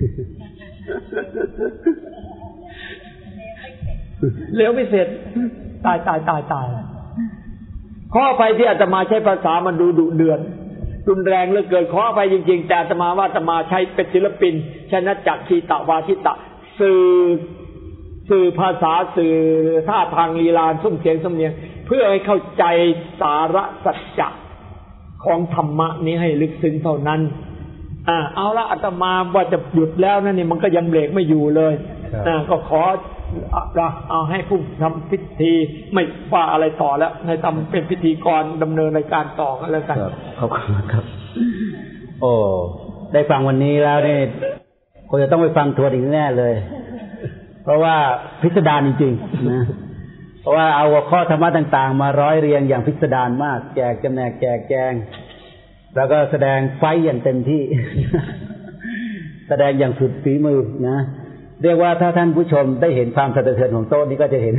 เลวไม่เสร็จตายตายตายตายขออภัยที่อาตมาใช้ภาษามันดูดุเดือดรุนแรงเหลือเกินขออภัยจริงๆแต่อาตมาว่าอาตมาใช้เป็นศิลปินชนะจักขีตวาทิตะสื่อสื่อภาษาสื่อท่าทางลีลาซุ้มเสียงสำเนียงเพื่อให้เข้าใจสาระสัจจะของธรรมะนี้ให้ลึกซึ้งเท่านั้นอ่าเอาละอาตมาว่าจะหยุดแล้วนั่นนี่มันก็ยังเบรกไม่อยู่เลยอ่าก็ขอเอาให้ผู้ทำพิธีไม่ว่าอะไรต่อแล้วให้ทำเป็นพิธีกรดำเนินรายการต่อกันแล้วกันขอบคุณครับโอ้ได้ฟังวันนี้แล้วนี่คงจะต้องไปฟังทวนอีกแน่เลยเพราะว่าพิสดารจริงๆนะเพราะว่าเอาหัวข้อธรรมะต่างๆมาร้อยเรียงอย่างพิสดารมากแจกจำแนกแจกแจงแล้วก็แสดงไฟอย่างเต็มที่แสดงอย่างสุดฝีมือนะเรียกว่าถ้าท่านผู้ชมได้เห็นความสะเทือนของโต๊ะนี้ก็จะเห็น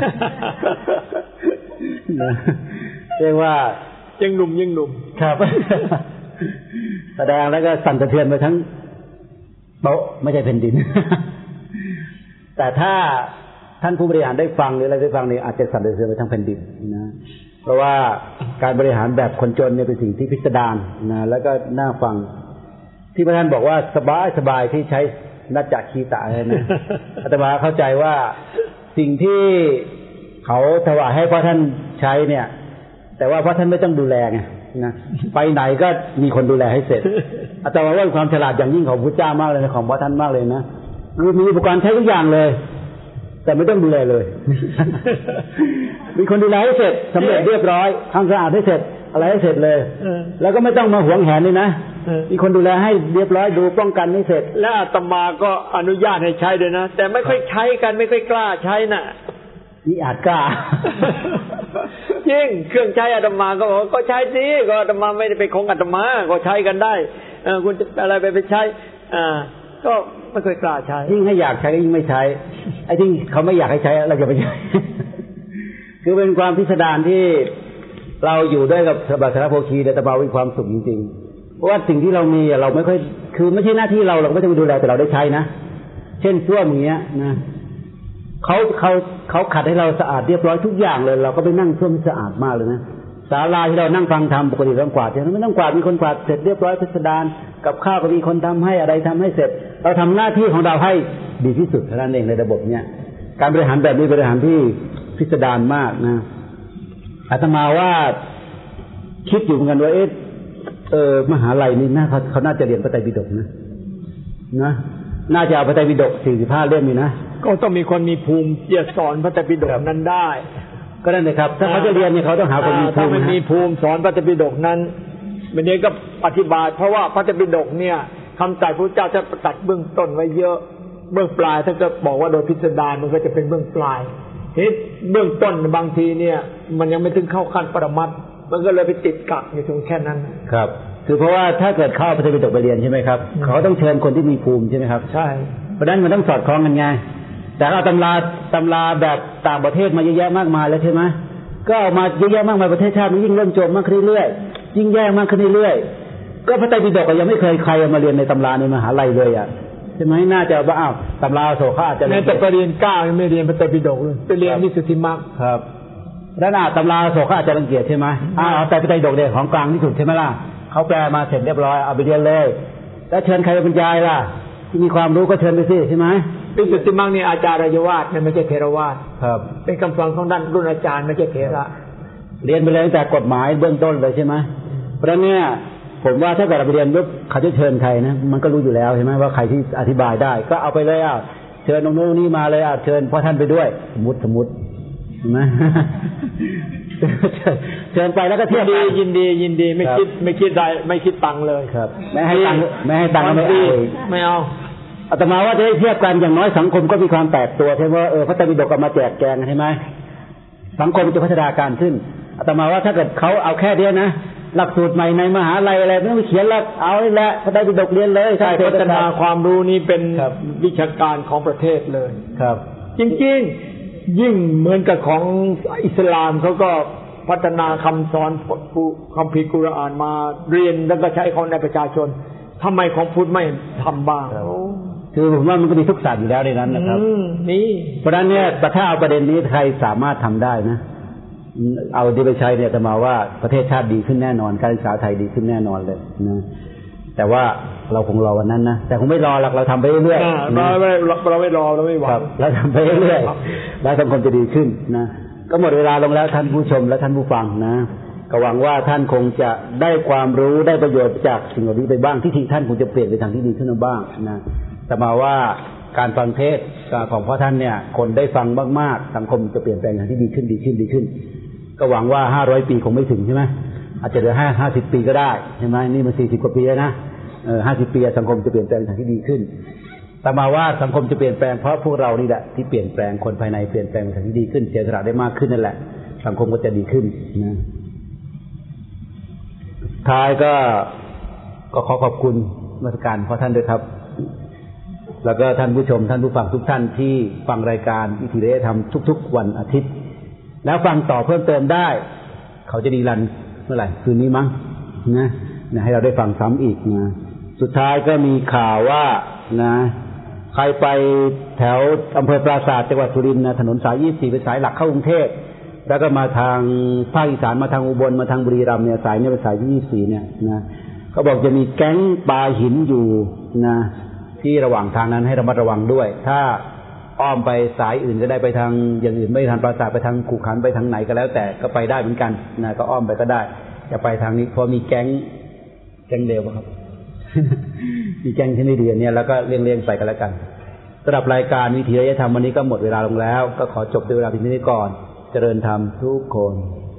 นะเรียกว่ายังหนุ่มยังหนุ่มครับแสดงแล้วก็สั่นสะเทือนไปทั้งโต๊ะไม่ใช่แผ่นดินแต่ถ้าท่านผู้บริหารได้ฟังหรืออะไรได้ฟังนี่อาจจะสั่นสะเทือนไปทั้งแผ่นดินนะเพราะว่าการบริหารแบบคนจนเนี่ยเป็นสิ่งที่พิสดารนะแล้วก็น่าฟังที่พระท่านบอกว่าสบายสบายที่ใช้นัจจคีตะเลยนะอาตมาเข้าใจว่าสิ่งที่เขาถวายให้พระท่านใช้เนี่ยแต่ว่าพระท่านไม่ต้องดูแลไงนะไปไหนก็มีคนดูแลให้เสร็จอาตมาว่าความฉลาดอย่างยิ่งของพระเจ้ามากเลยนะของพระท่านมากเลยนะคือมีอุปกรณ์ใช้ทุกอย่างเลยแต่ไม่ต้องดูแลเลยมีคนดูแลให้เสร็จสำเร็จเรียบร้อยทำสะอาดให้เสร็จอะไรให้เสร็จเลยแล้วก็ไม่ต้องมาหวงแหนเลยนะมีคนดูแลให้เรียบร้อยดูป้องกันให้เสร็จและอาตมาก็อนุญาตให้ใช้ด้วยนะแต่ไม่ค่อยใช้กันไม่ค่อยกล้าใช้น่ะนี่อาจกล้าจริงเครื่องใช้อาตมาก็บอกก็ใช้สิก็อาตมาไม่ได้ไปของอาตมาก็ใช้กันได้เออคุณจะอะไรไปไปใช้อ่าก็ไม่ค่อยกล้าใช้ยิ่งให้อยากใช้ยิ่งไม่ใช้ไอ้ที่เขาไม่อยากให้ใช้เราจะไปใช้คือเป็นความพิสดารที่เราอยู่ด้วยกับสบัสรโภคีแต่ตบามีความสุขจริงๆเพราะว่าสิ่งที่เรามีเราไม่ค่อยคือไม่ใช่หน้าที่เราเราไม่ต้องไปดูแลแต่เราได้ใช้นะเช่นส้วมอย่างเงี้ยนะเขาเขาเขาขัดให้เราสะอาดเรียบร้อยทุกอย่างเลยเราก็ไปนั่งส้วมสะอาดมากเลยนะศาลาที่เรานั่งฟังธรรมปกติต้องกวาดใช่ไหมไม่ต้องกวาดมีคนกวาดเสร็จเรียบร้อยพิสดารกับข้าวก็มีคนทำให้อะไรทำให้เสร็จเราทำหน้าที่ของเราให้ดีที่สุดเท่านั้นเองในระบบเนี้ยการบริหารแบบนี้บริหารที่พิสดารมากนะอาตมาว่าคิดอยู่เหมือนกันว่าเอ๊ะเออมหาลัยนี่น่าเขาเขาน่าจะเรียนพระไตรปิฎกนะนะน่าจะเอาพระไตรปิฎกสี่สิบห้าเล่มนี่นะก็ต้องมีคนมีภูมิจะสอนพระไตรปิฎกนั้นได้ก็นั่นเลยครับถ้าเขาจะเรียนเนี่ยเขาต้องหาคนมีภูมิถ้าไม่มีภูมิสอนพระไตรปิฎกนั้นวันนี้ก็อธิบายเพราะว่าพระไตรปิฎกเนี่ยคำตรัสพระเจ้าจะตัดเบื้องต้นไว้เยอะเบื้องปลายถ้าจะบอกว่าโดยพิสดารมันก็จะเป็นเบื้องปลายเฮ้ยเบื้องต้นบางทีเนี่ยมันยังไม่ถึงเข้าขั้นปรมัตถ์มันก็เลยไปติดกักอยู่ตรงแค่นั้นครับคือเพราะว่าถ้าเกิดเข้าพระไตรปิฎกไปเรียนใช่ไหมครับเขาต้องเชิญคนที่มีภูมิใช่ไหมครับใช่เพราะฉะนั้นมันต้องสอดคล้องกันไงแต่เอาตำราตำราแบบต่างประเทศมาเยอะแยะมากมายแล้วใช่ไหมก็เอามาเยอะแยะมากมายประเทศชาติมันยิ่งเริ่มโจมมากขึ้นเรื่อยๆยิ่งแย่มากขึ้นเรื่อยๆก็พระไตรปิฎกยังไม่เคยใครมาเรียนในตำราในมหาลัยเลยอ่ะใช่ไหมน่าจะว่าอ้าวตำราโสภาอาจจะแม้แต่ไปเรียนเก้ายังไม่เรียนพระไตรปิฎกเลยไปเรียนวิสุทธิมรรคครับแล้วน่ะตำราโสภาอาจจะรังเกียจใช่ไหมอ้าวแต่พระไตรปิฎกเนี่ยของกลางที่สุดใช่ไหมล่ะเขาแปลมาเสร็จเรียบร้อยเอาไปเรียนเลยแล้วเชิญใครเป็นบรรยายล่ะที่มีความรู้ก็เชิญไปสิใช่ไหมวิสุทธิมรรคนี่อาจารย์ราชวาทไม่ใช่เถรวาทครับเป็นคำสอนของด้านรุ่นอาจารย์ไม่ใช่เถระเรียนไปเลยตั้งแต่กฎหมายเบื้องต้นเลยใช่ไหมเพราะเนี่ยผมว่าถ้าเกิดเราไปเรียนปุ๊บเขาจะเชิญใครนะมันก็รู้อยู่แล้วใช่ไหมว่าใครที่อธิบายได้ก็เอาไปเลยอ่ะเชิญตรงนู้นนี่มาเลยอ่ะเชิญพ่อท่านไปด้วยสมมติสมมติเห็นไหมเชิญไปแล้วก็เที่ยวยินดียินดีไม่คิดไม่คิดได้ไม่คิดตังค์เลยครับไม่ให้ตังค์ไม่ให้ตังค์ไม่เอาไม่เอาอาตมาว่าจะได้เทียบกันอย่างน้อยสังคมก็มีความแตกตัวใช่ไหมว่าเออพระไตรปิฎกเอามาแจกแจงใช่ไหมสังคมจะพัฒนาการขึ้นอาตมาว่าถ้าเกิดเขาเอาแค่เดียวนะหลักสูตรใหม่ในมหาลัยอะไรไม่ต้องไปเขียนหลักเอาเลยแหละพระไตรปิฎกเรียนเลยใช่พัฒนาความรู้นี้เป็นวิชาการของประเทศเลยครับจริงๆยิ่งเหมือนกับของอิสลามเขาก็พัฒนาคำสอนคัมภีร์กุรอานมาเรียนแล้วก็ใช้ของในประชาชนทำไมของพุทธไม่ทำบ้างคือผมว่ามันก็มีทุกศาสตร์อยู่แล้วในนั้นนะครับนี่เพราะฉะนั้นเนี่ยแต่ถ้าเอาประเด็นนี้ใครสามารถทำได้นะเอาดีไปใช้เนี่ยจะมาว่าประเทศชาติดีขึ้นแน่นอนการศึกษาไทยดีขึ้นแน่นอนเลยนะแต่ว่าเราคงรอวันนั้นนะแต่คงไม่รอหรอกเราทำไปเรื่อยๆเราไม่เราไม่รอเราไม่หวังเราทำไปเรื่อยๆแล้วสังคมจะดีขึ้นนะก็หมดเวลาลงแล้วท่านผู้ชมและท่านผู้ฟังนะก็หวังว่าท่านคงจะได้ความรู้ได้ประโยชน์จากสิ่งเหล่านี้ไปบ้างที่ที่ท่านคงจะเปลี่ยนไปทางที่ดีขึ้นบ้างนะแต่มาว่าการฟังเทศของพ่อท่านเนี่ยคนได้ฟังมากๆสังคมจะเปลี่ยนแปลงทางที่ดีขึ้นดีขึ้นดีขึ้นก็หวังว่าห้าร้อยปีคงไม่ถึงใช่ไหมอาจจะเหลือห้าห้าสิบปีก็ได้ใช่ไหมนี่มันสี่สิบกว่าปีแล้วนะเออห้าสิบปีสังคมจะเปลี่ยนแปลงทางที่ดีขึ้นแต่มาว่าสังคมจะเปลี่ยนแปลงเพราะพวกเรานี่แหละที่เปลี่ยนแปลงคนภายในเปลี่ยนแปลงทางที่ดีขึ้นเสียสละได้มากขึ้นนั่นแหละสังคมก็จะดีขึ้นนะท้ายก็ก็ขอขอบคุณมาตรการพ่อท่านด้วยครับแล้วก็ท่านผู้ชมท่านผู้ฟังทุกท่านที่ฟังรายการวิถีเรศธรรมทุกๆวันอาทิตย์แล้วฟังต่อเพิ่มเติมได้เขาจะดีรันเมื่อไหร่คืนนี้มั้งนะนะให้เราได้ฟังซ้ำอีกนะสุดท้ายก็มีข่าวว่านะใครไปแถวอำเภอปราสาทจังหวัดสุรินทร์นะถนนสายยี่สิบสี่เป็นสายหลักเข้ากรุงเทพแล้วก็มาทางภาคอีสานมาทางอุบลมาทางบุรีรัมย์เนี่ยสายนี้เป็นสายที่ยี่สิบสี่เนี่ยนะเขาบอกจะมีแก๊งปลาหินอยู่นะที่ระหว่างทางนั้นให้ระมัดระวังด้วยถ้าอ้อมไปสายอื่นก็ได้ไปทางอย่างอื่นไม่ทางปราสาทไปทางขุขันไปทางไหนก็แล้วแต่ก็ไปได้เหมือนกันนะก็อ้อมไปก็ได้จะไปทางนี้เพราะมีแก๊งแก๊งเดียวครับ มีแก๊งที่ไม่ดีเนี่ยแล้วก็เลี่ยงๆไปกันแล้วกันสำหรับรายการวิถีอารยธรรมวันนี้ก็หมดเวลาลงแล้วก็ขอจบด้วยเวลาเพียงเท่านี้ก่อนเจริญธรรมทุกคน